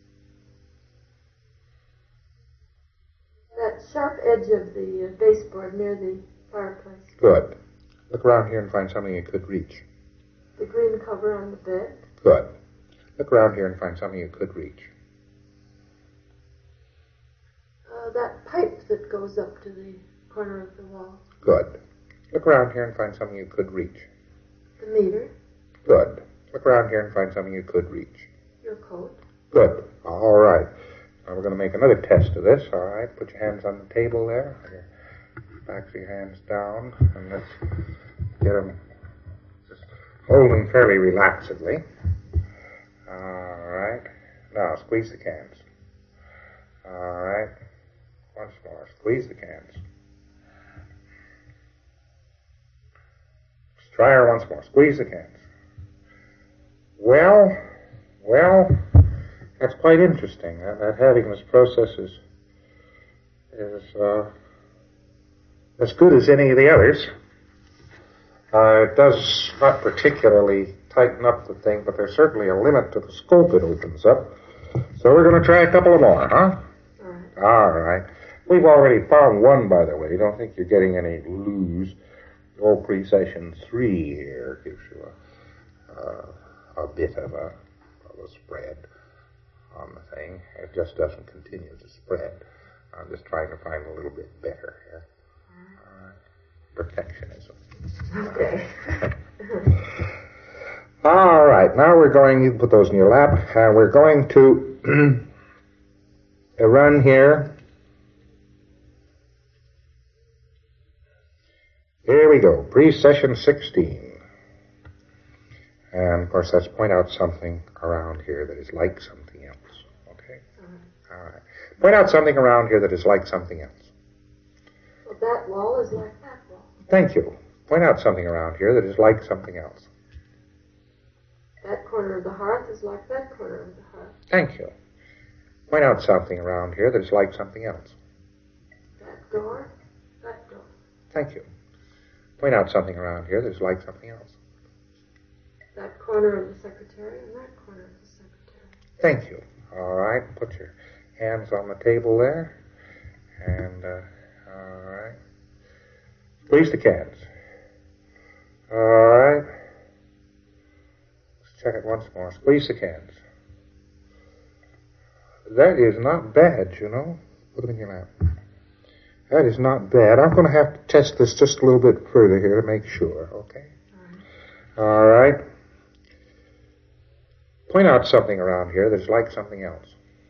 That sharp edge of the baseboard near the fireplace. Good. Look around here and find something you could reach. The green cover on the bed. Good. Look around here and find something you could reach. That pipe that goes up to the corner of the wall. Good. Look around here and find something you could reach. The meter. Good. Look around here and find something you could reach. Your coat. Good. All right. Now we're going to make another test of this. All right. Put your hands on the table there. Backs of your hands down. And let's get them. Just hold them fairly relaxedly. All right. Now squeeze the cans. All right. Once more. Squeeze the cans. Let's try her once more. Squeeze the cans. Well, that's quite interesting. That Happiness process is as good as any of the others. It does not particularly tighten up the thing, but there's certainly a limit to the scope it opens up. So we're going to try a couple of more, huh? All right. We've already found one, by the way. Don't think you're getting any loose. Old pre-session 3 here gives you a bit of a spread on the thing. It just doesn't continue to spread. I'm just trying to find a little bit better here. Perfectionism. Okay. All right. Now we're going, you put those in your lap. We're going to run here. Here we go. Pre-session 16. And, of course, let's point out something around here that is like something else. Okay? All right. Point out something around here that is like something else. Well, that wall is like that wall. Thank you. Point out something around here that is like something else. That corner of the hearth is like that corner of the hearth. Thank you. Point out something around here that is like something else. That door, that door. Thank you. Point out something around here that is like something else. That corner of the secretary and that corner of the secretary. Thank you. All right. Put your hands on the table there. And, all right. Squeeze the cans. All right. Let's check it once more. Squeeze the cans. That is not bad, you know. Put it in your lap. That is not bad. I'm going to have to test this just a little bit further here to make sure, okay? All right. Point out something around here that's like something else.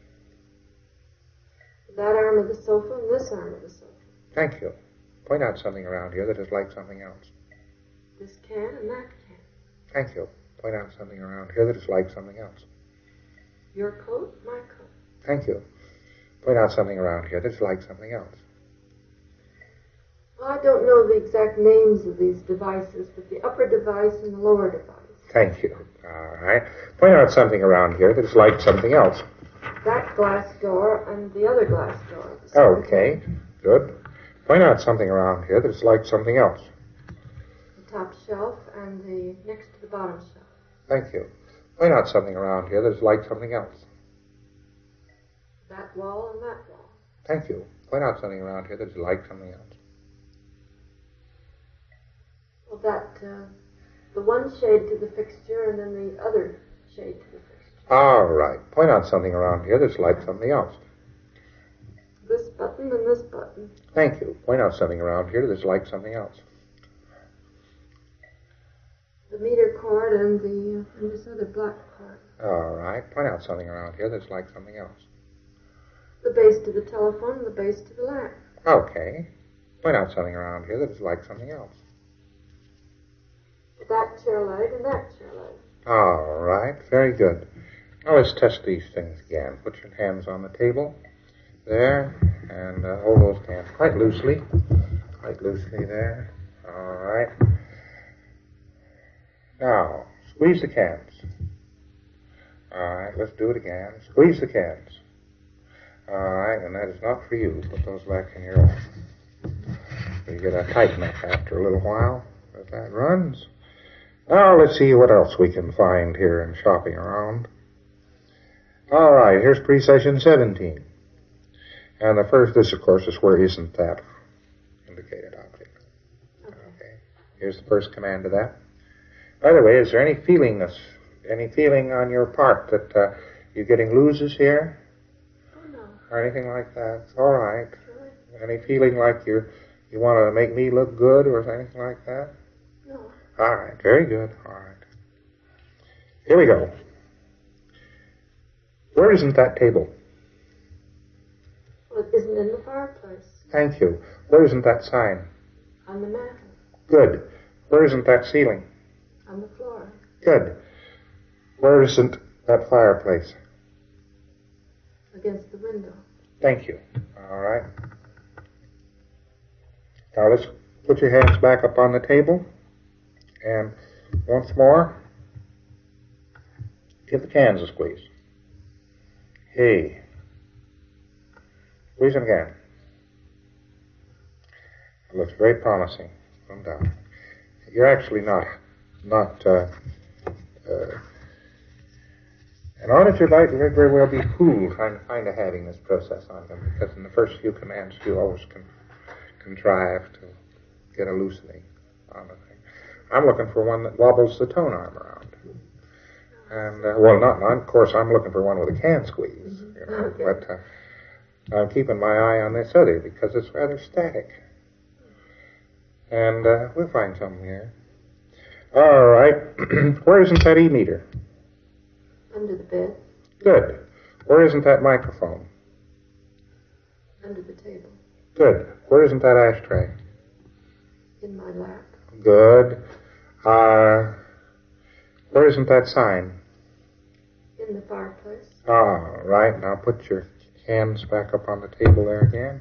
That arm of the sofa and this arm of the sofa. Thank you. Point out something around here that is like something else. This can and that can. Thank you. Point out something around here that is like something else. Your coat, my coat. Thank you. Point out something around here that is like something else. Well, I don't know the exact names of these devices, but the upper device and the lower device. Thank you. All right. Point out something around here that is like something else. That glass door and the other glass door. Okay. Good. Point out something around here that is like something else. The top shelf and the next to the bottom shelf. Thank you. Point out something around here that is like something else. That wall and that wall. Thank you. Point out something around here that is like something else. Well, the one shade to the fixture and then the other shade to the fixture. All right. Point out something around here that's like something else. This button and this button. Thank you. Point out something around here that's like something else. The meter cord and this other black cord. All right. Point out something around here that's like something else. The base to the telephone and the base to the lamp. Okay. Point out something around here that's like something else. That chair leg and that chair leg. All right. Very good. Now let's test these things again. Put your hands on the table. There. And hold those hands quite loosely. Quite loosely there. All right. Now, squeeze the cans. All right. Let's do it again. Squeeze the cans. All right. And that is not for you. Put those back in your lap. You get a tight enough after a little while. As that runs. Now let's see what else we can find here in shopping around. All right, here's pre-session 17. And the first, this of course is where isn't that indicated object. Okay. Here's the first command to that. By the way, is there any feeling on your part that you're getting loses here? Oh, no. Or anything like that? All right. Any feeling like you want to make me look good or anything like that? No. All right, very good. All right. Here we go. Where isn't that table? Well, it isn't in the fireplace. Thank you. Where isn't that sign? On the mantel. Good. Where isn't that ceiling? On the floor. Good. Where isn't that fireplace? Against the window. Thank you. All right. Now let's put your hands back up on the table. And once more, give the cans a squeeze. Hey. Squeeze them again. It looks very promising. Put them down. You're actually not an auditor might very well be fooled trying to having this process on them, because in the first few commands you always contrive to get a loosening on the thing. I'm looking for one that wobbles the tone arm around. And, of course, I'm looking for one with a can squeeze, you know, but I'm keeping my eye on this other because it's rather static. And we'll find something here. All right. Where isn't that E-meter? Under the bed. Good. Where isn't that microphone? Under the table. Good. Where isn't that ashtray? In my lap. Good. Where isn't that sign? In the fireplace. All right. Now put your hands back up on the table there again.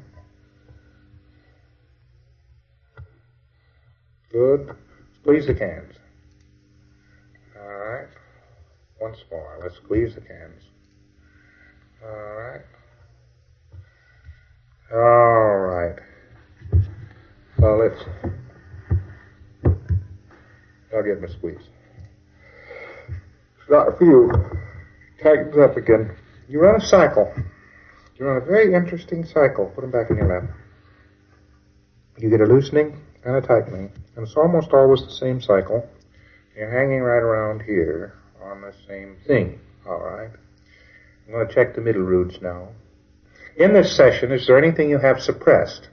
Good. Squeeze the cans. All right. Once more. Let's squeeze the cans. All right. All right. So I'll give him a squeeze. Now, if you tighten up again, you run a cycle. You run a very interesting cycle. Put them back in your lap. You get a loosening and a tightening, and it's almost always the same cycle. You're hanging right around here on the same thing. All right. I'm going to check the middle roots now. In this session, is there anything you have suppressed?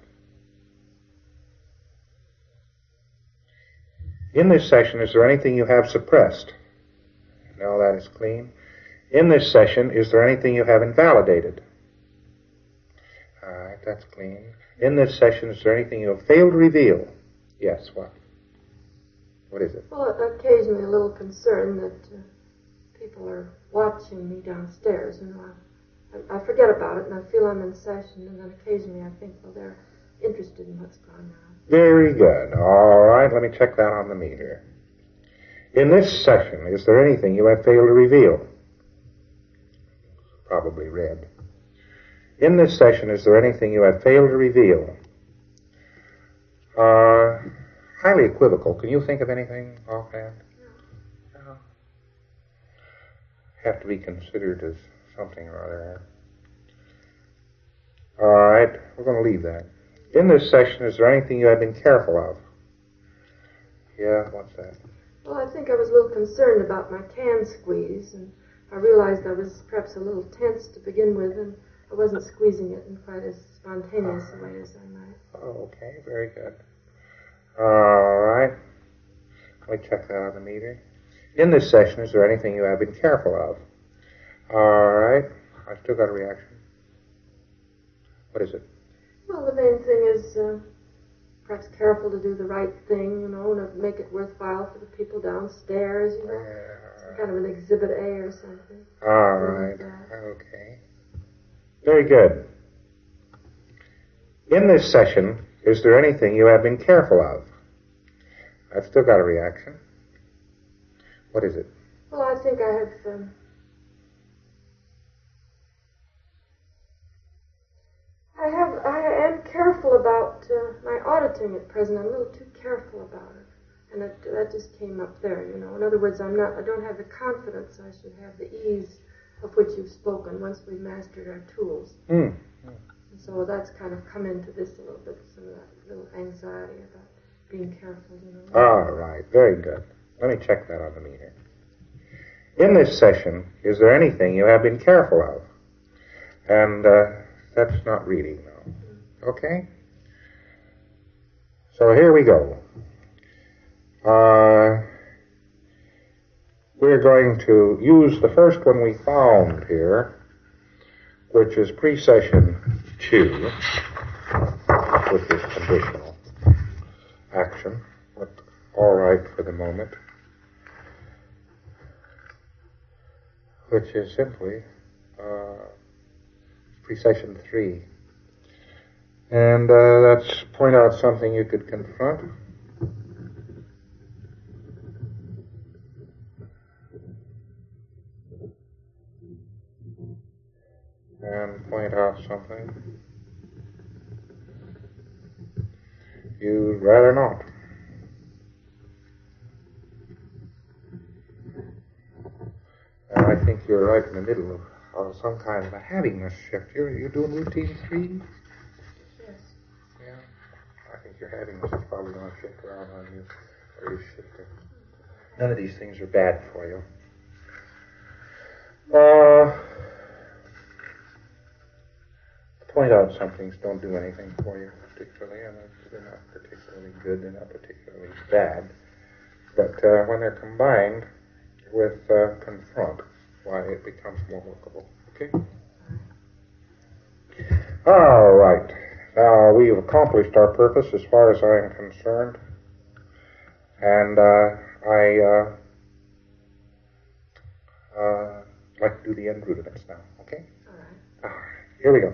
In this session, is there anything you have suppressed? No, that is clean. In this session, is there anything you have invalidated? All right, that's clean. In this session, is there anything you have failed to reveal? Yes, what? What is it? Well, it occasionally a little concern that people are watching me downstairs. You know, I forget about it, and I feel I'm in session, and then occasionally I think, well, they're interested in what's going on. Very good. All right, let me check that on the meter. In this session, is there anything you have failed to reveal? Probably red. In this session, is there anything you have failed to reveal? Highly equivocal. Can you think of anything offhand? No. Have to be considered as something or other. All right, we're going to leave that. In this session, is there anything you have been careful of? Yeah, what's that? Well, I think I was a little concerned about my can squeeze, and I realized I was perhaps a little tense to begin with, and I wasn't squeezing it in quite as spontaneous a way as I might. Oh, okay, very good. All right. Let me check that on the meter. In this session, is there anything you have been careful of? All right. I've still got a reaction. What is it? Well, the main thing is perhaps careful to do the right thing, you know, and to make it worthwhile for the people downstairs, you know. Some kind of an exhibit A or something. All right. Okay. Very good. In this session, is there anything you have been careful of? I've still got a reaction. What is it? Well, I think I have... I am careful about my auditing at present. I'm a little too careful about it. And that just came up there, you know. In other words, I don't have the confidence I should have, the ease of which you've spoken once we've mastered our tools. And so that's kind of come into this a little bit, some of that little anxiety about being careful, you know. All right, very good. Let me check that on the meter. In this session, is there anything you have been careful of? And that's not reading, though. Okay? So here we go. We're going to use the first one we found here, which is precession 2, which is conditional action, but all right for the moment, which is simply precession 3. And let's point out something you could confront. And point out something you'd rather not. And I think you're right in the middle of some kind of a havingness shift. You're doing routine 3? Yes. Yeah. I think your havingness is probably going to shift around on you, or you're shifting. None of these things are bad for you. Point out some things don't do anything for you particularly, and they're not particularly good, they're not particularly bad. But when they're combined with confront, why, it becomes more workable. Okay? All right. Now, we've accomplished our purpose as far as I am concerned. And I like to do the end rudiments now. Okay? All right. Here we go.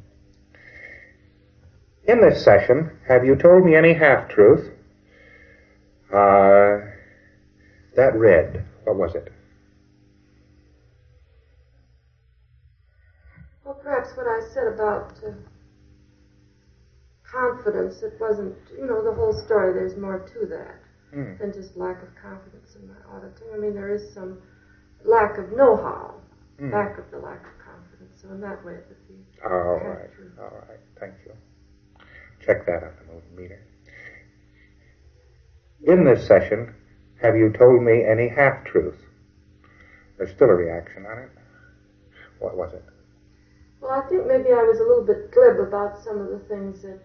In this session, have you told me any half-truth? That red, what was it? Well, perhaps what I said about confidence, it wasn't, the whole story, there's more to that than just lack of confidence in my auditing. I mean, there is some lack of know-how back of the lack of confidence. So in that way, it would be half-truth. All right, thank you. Check that on the meter. In this session, have you told me any half-truth? There's still a reaction on it. What was it? Well, I think maybe I was a little bit glib about some of the things that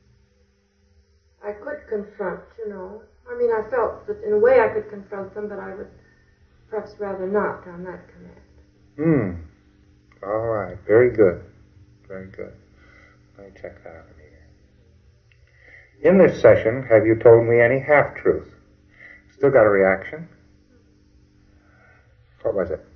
I could confront, I mean, I felt that in a way I could confront them, but I would perhaps rather not on that command. All right. Very good. Very good. Let me check that out. In this session, have you told me any half-truth? Still got a reaction? What was it?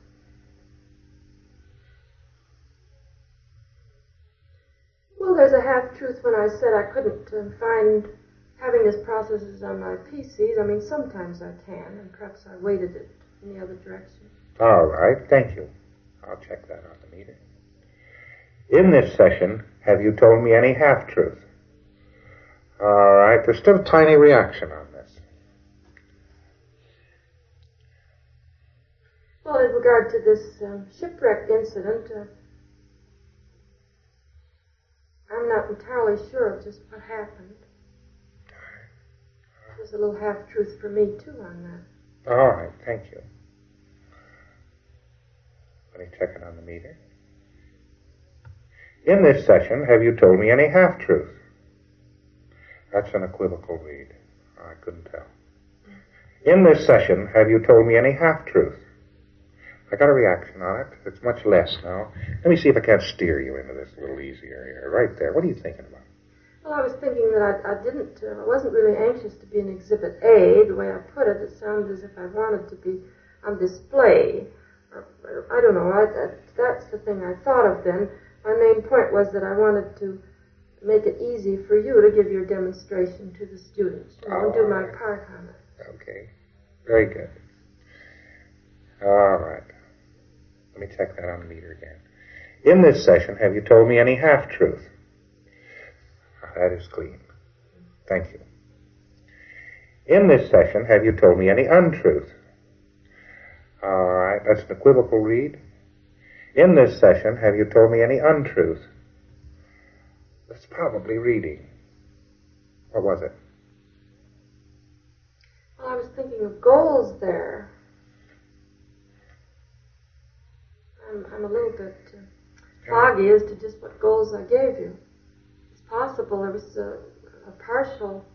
Well, there's a half-truth when I said I couldn't find happiness processes on my PCs. I mean, sometimes I can, and perhaps I weighted it in the other direction. All right. Thank you. I'll check that on the meter. In this session, have you told me any half-truth? All right, there's still a tiny reaction on this. Well, in regard to this shipwreck incident, I'm not entirely sure of just what happened. There's a little half-truth for me, too, on that. All right, thank you. Let me check it on the meter. In this session, have you told me any half-truth? That's an equivocal read. I couldn't tell. In this session, have you told me any half-truth? I got a reaction on it. It's much less now. Let me see if I can't steer you into this a little easier here. Right there. What are you thinking about? Well, I was thinking that I wasn't really anxious to be in Exhibit A. The way I put it, it sounded as if I wanted to be on display. Or I don't know. That's the thing I thought of then. My main point was that I wanted to make it easy for you to give your demonstration to the students. And do my part on it. Okay. Very good. All right. Let me check that on the meter again. In this session, have you told me any half-truth? That is clean. Thank you. In this session, have you told me any untruth? All right. That's an equivocal read. In this session, have you told me any untruth? That's probably reading. What was it? Well, I was thinking of goals there. I'm a little bit foggy as to just what goals I gave you. It's possible there was a partial,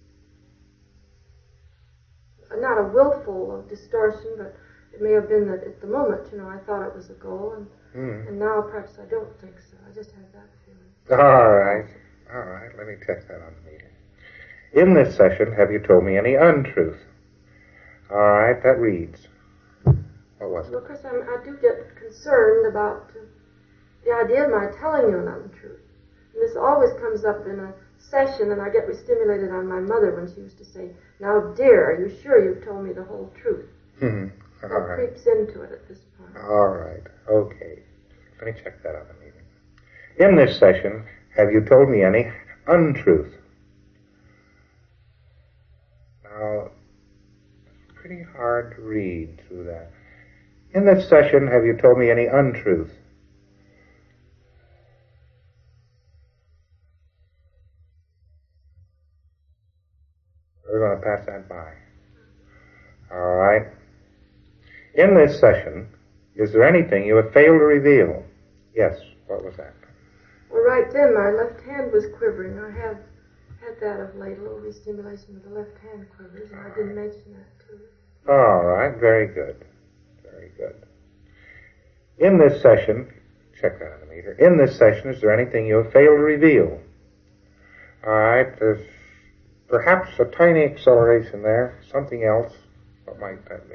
not a willful distortion, but it may have been that at the moment, I thought it was a goal, and now perhaps I don't think so. I just have that feeling. All right. Let me check that on the meter. In this session, have you told me any untruth? All right, that reads. What was it? Well, of course, I do get concerned about the idea of my telling you an untruth. And this always comes up in a session, and I get re-stimulated on my mother when she used to say, "Now, dear, are you sure you've told me the whole truth?" All That right. creeps into it at this point. All right. Okay. Let me check that on the meeting. In this session, have you told me any untruth? Now, it's pretty hard to read through that. In this session, have you told me any untruth? We're going to pass that by. All right. In this session, is there anything you have failed to reveal? Yes. What was that? Well, right then, my left hand was quivering. I have had that of late, a little re-stimulation with the left hand quivers, and I didn't mention that to you. All right. Very good. Very good. In this session, check that on the meter. In this session, is there anything you have failed to reveal? All right. There's perhaps a tiny acceleration there. Something else. What might that be?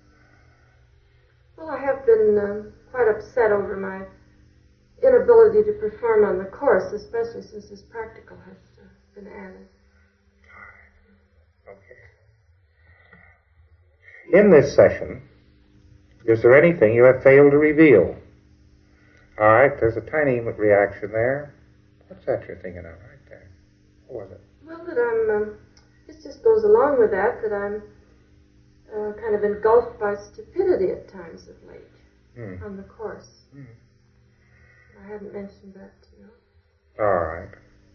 Well, I have been quite upset over my inability to perform on the course, especially since this practical has been added. Okay. In this session, is there anything you have failed to reveal? All right, there's a tiny reaction there. What's that you're thinking of right there? What was it? Well, that I'm, this just goes along with that I'm kind of engulfed by stupidity at times of late on the course. I hadn't mentioned that to you. All right.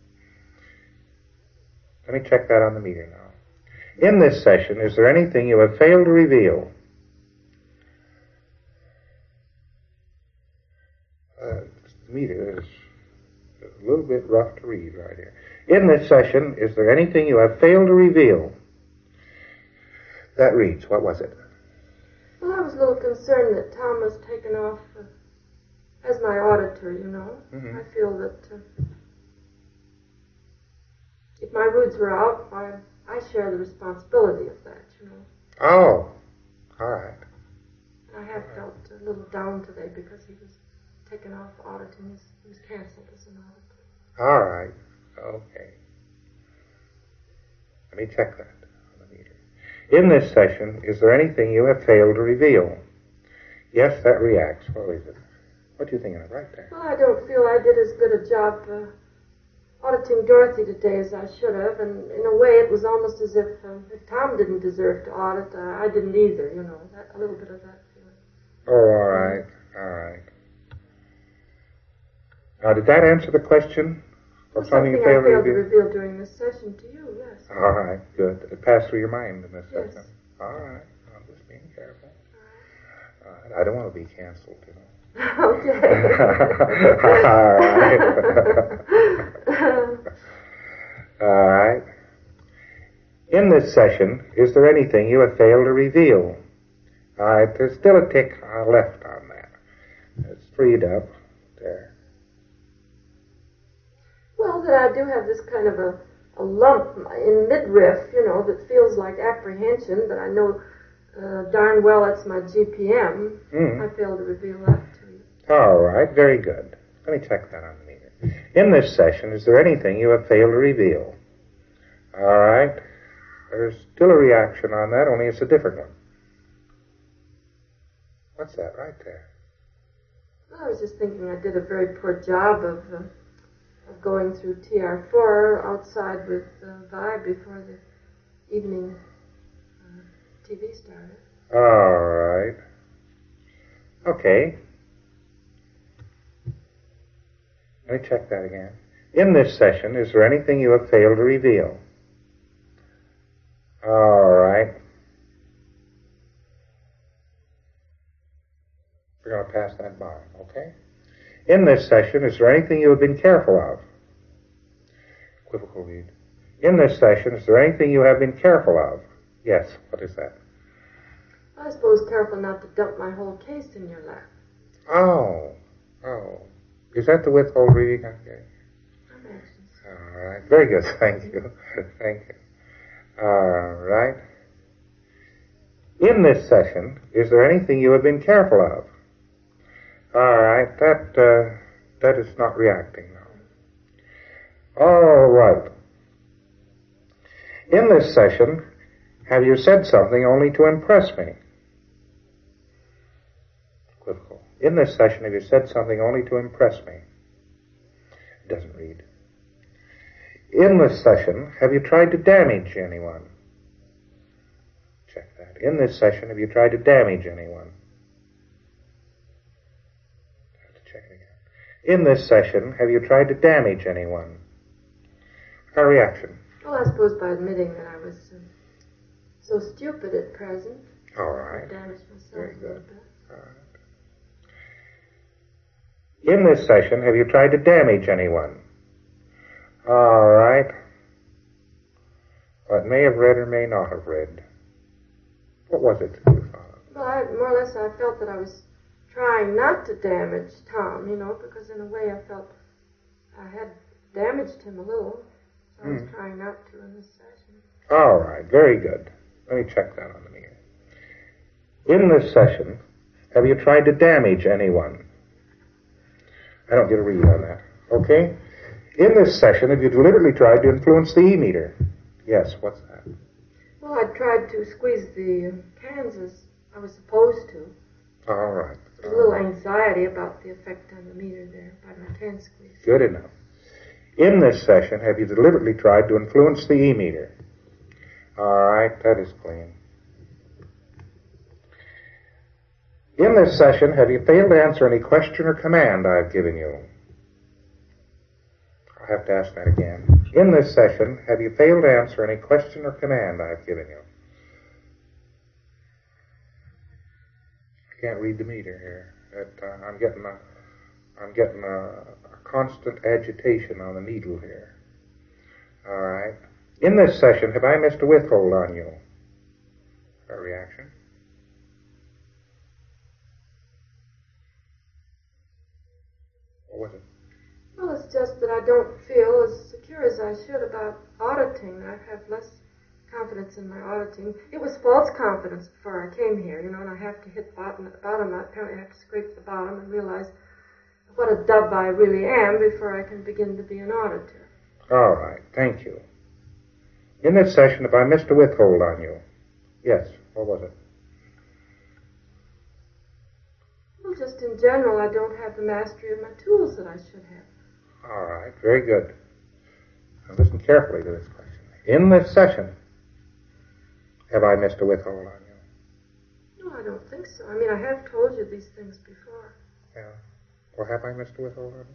Let me check that on the meter now. In this session, is there anything you have failed to reveal? The meter is a little bit rough to read right here. In this session, is there anything you have failed to reveal? That reads, what was it? Well, I was a little concerned that Tom was taken off as my auditor, you know. Mm-hmm. I feel that if my roots were out, I share the responsibility of that, you know. Oh, all right. I have felt a little down today because he was taken off auditing. He was canceled as an auditor. All right. Okay. Let me check that on the meter. In this session, is there anything you have failed to reveal? Yes, that reacts. What is it? What are you thinking of right there? Well, I don't feel I did as good a job auditing Dorothy today as I should have, and in a way it was almost as if Tom didn't deserve to audit, I didn't either, you know, a little bit of that feeling. Oh, all right. All right. Now, did that answer the question? Well, something I failed to reveal during this session to you, yes. All right, good. It passed through your mind in this Yes. session. All right. I'm just being careful. I don't want to be canceled, you know. Okay. All right. All right. In this session, is there anything you have failed to reveal? All right, there's still a tick left on that. It's freed up there. Well, that I do have this kind of a lump in midriff, you know, that feels like apprehension, but I know darn well it's my GPM. I failed to reveal that to you. All right, very good. Let me check that on the meter. In this session, is there anything you have failed to reveal? All right. There's still a reaction on that, only it's a different one. What's that right there? Well, I was just thinking I did a very poor job of going through TR4 outside with Vi before the evening TV started. All right. Okay. Let me check that again. In this session, is there anything you have failed to reveal? All right. We're going to pass that by, okay? In this session, is there anything you have been careful of? Equivocal read. In this session, is there anything you have been careful of? Yes, what is that? I suppose careful not to dump my whole case in your lap. Oh. Is that the withhold reading? Okay. Imagine so. All right. Very good. Thank you. Thank you. All right. In this session, is there anything you have been careful of? All right. That is not reacting now. All right. In this session, have you said something only to impress me? Equivocal. In this session, have you said something only to impress me? It doesn't read. In this session, have you tried to damage anyone? Check that. In this session, have you tried to damage anyone? Have to check it again. In this session, have you tried to damage anyone? Our reaction. Well, I suppose by admitting that I was so stupid at present, All right. I damaged myself Very a little good. bit. All right. In this session, have you tried to damage anyone? All right. Well, it may have read or may not have read. What was it that you thought of? Well, more or less I felt that I was trying not to damage Tom, because in a way I felt I had damaged him a little. So I was trying not to in this session. All right, very good. Let me check that on the meter. In this session, have you tried to damage anyone? I don't get a read on that. Okay? In this session, have you deliberately tried to influence the E-meter? Yes, what's that? Well, I tried to squeeze the cans as I was supposed to. All right. There's a little anxiety about the effect on the meter there by my can squeeze. Good enough. In this session, have you deliberately tried to influence the E-meter? All right, that is clean. In this session, have you failed to answer any question or command I've given you? I'll have to ask that again. In this session, have you failed to answer any question or command I've given you? I can't read the meter here. I'm getting a constant agitation on the needle here. All right. In this session, have I missed a withhold on you? A reaction? What was it? Well, it's just that I don't feel as secure as I should about auditing. I have less confidence in my auditing. It was false confidence before I came here, and I have to hit bottom. I apparently have to scrape the bottom and realize what a dub I really am before I can begin to be an auditor. All right, thank you. In this session, have I missed a withhold on you? Yes, what was it? Well, just in general, I don't have the mastery of my tools that I should have. All right, very good. Now listen carefully to this question. In this session, have I missed a withhold on you? No, I don't think so. I mean, I have told you these things before. Yeah. Or have I missed a withhold on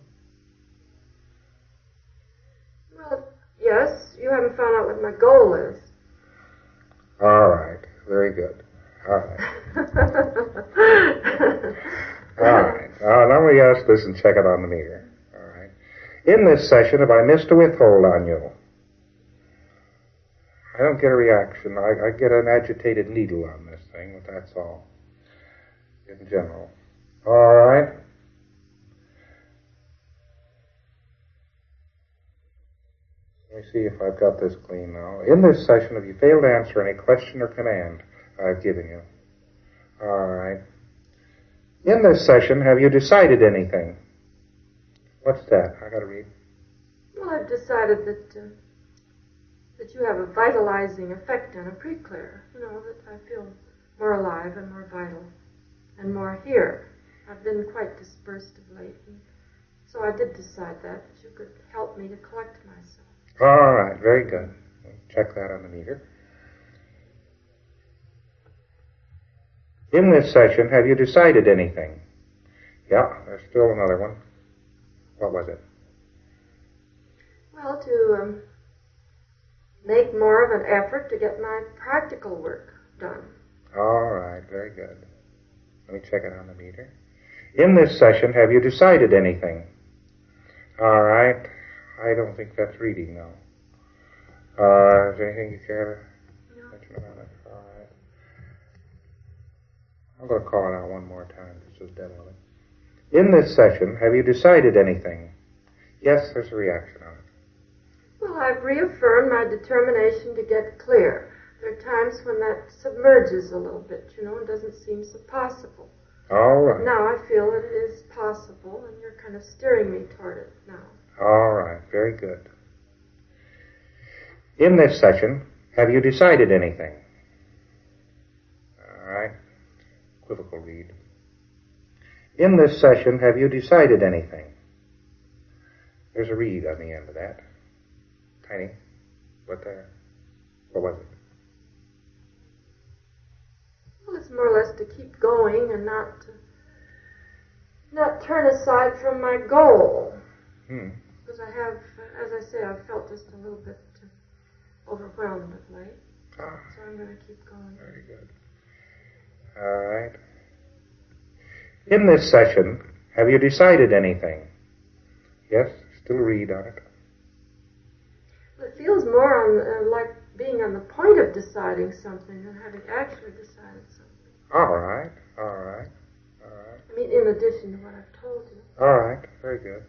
you? Well, yes, you haven't found out what my goal is. All right, very good. All right. All right. Now let me ask this and check it on the meter. All right. In this session, have I missed a withhold on you? I don't get a reaction. I get an agitated needle on this thing, but that's all. In general. All right. Let me see if I've got this clean now. In this session, have you failed to answer any question or command I've given you? All right. In this session, have you decided anything? What's that? I got to read. Well, I've decided that you have a vitalizing effect on a preclear. That I feel more alive and more vital and more here. I've been quite dispersed of late. And so I did decide that you could help me to collect myself. All right, very good. We'll check that on the meter. In this session, have you decided anything? Yeah, there's still another one. What was it? Well, to make more of an effort to get my practical work done. All right, very good. Let me check it on the meter. In this session, have you decided anything? All right. I don't think that's reading, though. Is there anything you care to mention about it? All right. I'm going to call it out one more time. This is dead on it. In this session, have you decided anything? Yes, there's a reaction on it. Well, I've reaffirmed my determination to get clear. There are times when that submerges a little bit, and doesn't seem so possible. All right. Now I feel that it is possible, and you're kind of steering me toward it now. All right, very good. In this session, have you decided anything? All right. Equivocal read. In this session, have you decided anything? There's a read on the end of that. Tiny. What was it? Well, it's more or less to keep going and not turn aside from my goal. Because I have, as I say, I've felt just a little bit overwhelmed of late. So I'm going to keep going. Very good. All right. In this session, have you decided anything? Yes, still read on it. It feels more on like being on the point of deciding something than having actually decided something. All right. I mean, in addition to what I've told you. All right, very good.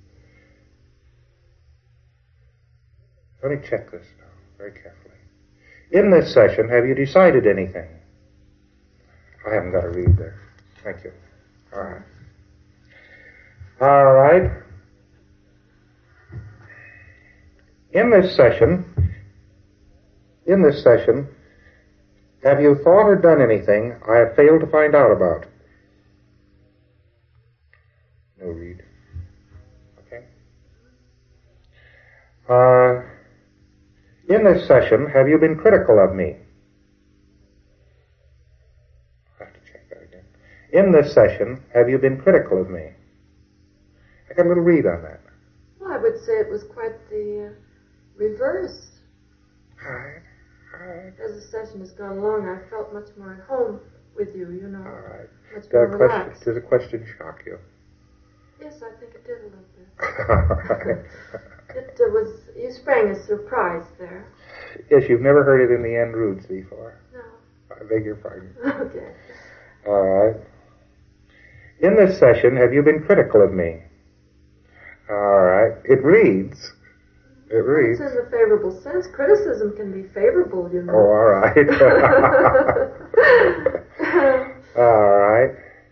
Let me check this now very carefully. In this session, have you decided anything? I haven't got a read there. Thank you. All right. All right. In this session, have you thought or done anything I have failed to find out about? No read. Okay. In this session, have you been critical of me? I have to check that again. In this session, have you been critical of me? I got a little read on that. Well, I would say it was quite the reverse. All right. As the session has gone along, I felt much more at home with you, you know. All right. Much more relaxed. Does the question shock you? Yes, I think it did a little bit. All right. You sprang a surprise there. Yes, you've never heard it in the end roots before. No. I beg your pardon. Okay. All right. In this session, have you been critical of me? All right. It reads. It's in the favorable sense. Criticism can be favorable, you know. Oh, all right. All right.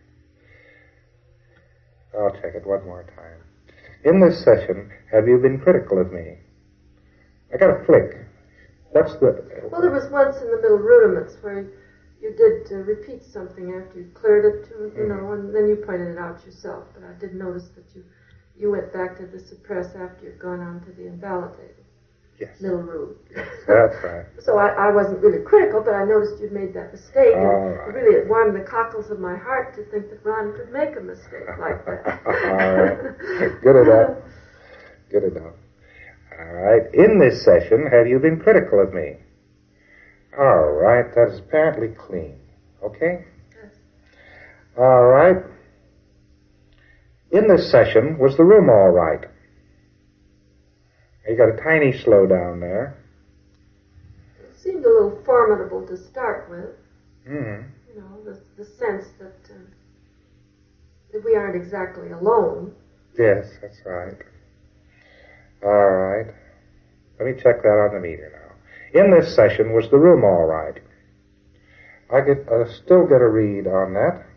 I'll check it one more time. In this session, have you been critical of me? I got a flick. Well, there was once in the middle rudiments where you did repeat something after you cleared it, you know, and then you pointed it out yourself. But I did notice that you went back to the suppress after you'd gone on to the invalidated. Yes. Middle rude. That's right. So I wasn't really critical, but I noticed you'd made that mistake. Right. Really, it warmed the cockles of my heart to think that Ron could make a mistake like that. All right. Good enough. All right. In this session, have you been critical of me? All right. That is apparently clean. Okay? Yes. All right. In this session, was the room all right? You got a tiny slowdown there. It seemed a little formidable to start with. Mm-hmm. You know, the sense that we aren't exactly alone. Yes, that's right. All right. Let me check that on the meter now. In this session, was the room all right? I still get a read on that.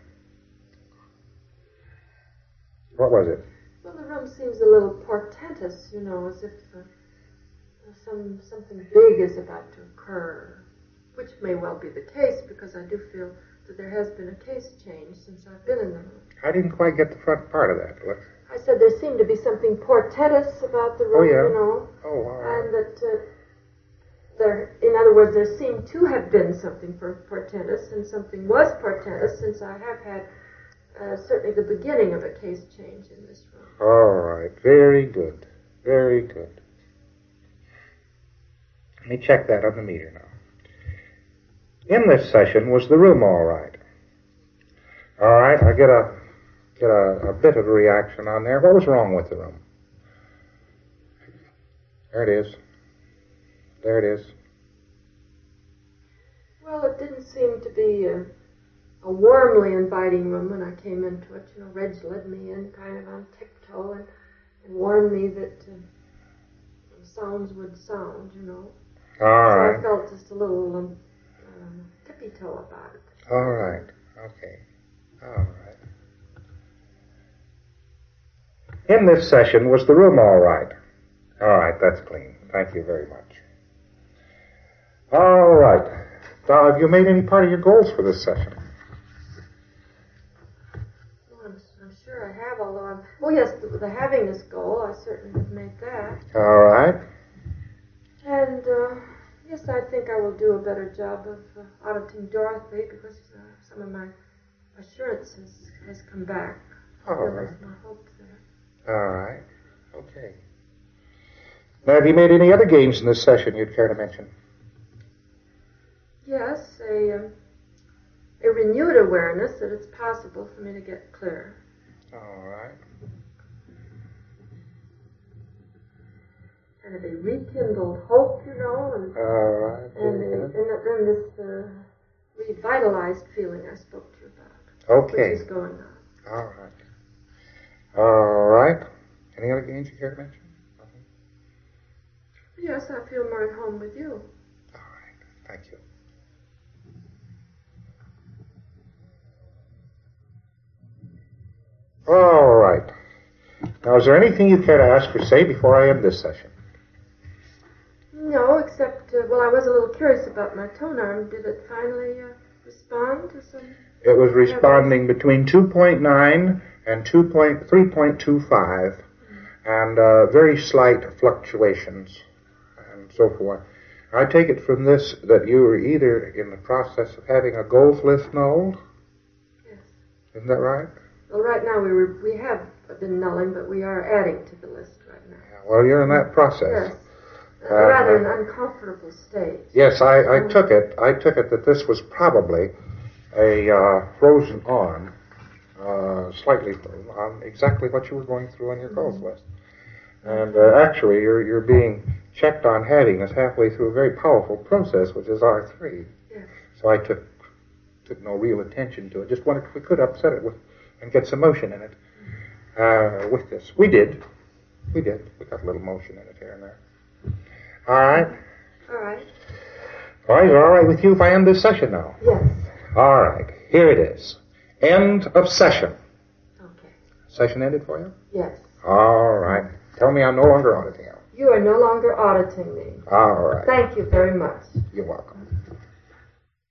What was it? Well, the room seems a little portentous, you know, as if something big is about to occur, which may well be the case because I do feel that there has been a case change since I've been in the room. I didn't quite get the front part of that. I said there seemed to be something portentous about the room, you know. Oh, wow. And that in other words, there seemed to have been something portentous, and something was portentous since I have had certainly the beginning of a case change in this room. All right. Very good. Very good. Let me check that on the meter now. In this session, was the room all right? All right. I get a bit of a reaction on there. What was wrong with the room? There it is. There it is. Well, it didn't seem to be a warmly inviting room when I came into it. You know, Reg led me in kind of on tiptoe and warned me that sounds would sound, you know. All right. So I felt just a little tippy-toe about it. All right. Okay. All right. In this session, was the room all right? All right, that's clean. Thank you very much. All right. Now, have you made any part of your goals for this session? Well, I'm sure I have, although oh yes, the having this goal, I certainly have made that. All right. And, yes, I think I will do a better job of auditing Dorothy because some of my assurance has come back. All There right. was my hope there. All right. Okay. Now, have you made any other gains in this session you'd care to mention? Yes, a renewed awareness that it's possible for me to get clear. All right. Kind of a rekindled hope, you know, and All right. then this revitalized feeling I spoke to you about. Okay. Which is going on. All right. All right. Any other gains you care to mention? Nothing? Yes, I feel more at home with you. All right. Thank you. All right. Now, is there anything you care to ask or say before I end this session? No, except, I was a little curious about my tone arm. Did it finally respond to some... It was responding between 2.9 and 3.25, and very slight fluctuations and so forth. I take it from this that you are either in the process of having a goals list nulled. Yes. Isn't that right? Well, right now we have been nulling, but we are adding to the list right now. Well, you're in that process. Yes. Rather an uncomfortable state. Yes, I took it. I took it that this was probably a frozen on, slightly frozen on, exactly what you were going through on your goals list. And actually, you're being checked on having this halfway through a very powerful process, which is R3. Yes. So I took no real attention to it. Just wondered if we could upset it and get some motion in it with this. We did. We got a little motion in it here and there. All right. All right. All right, is it all right with you if I end this session now? Yes. All right, here it is. End of session. Okay. Session ended for you? Yes. All right. Tell me I'm no longer auditing you. You are no longer auditing me. All right. Thank you very much. You're welcome.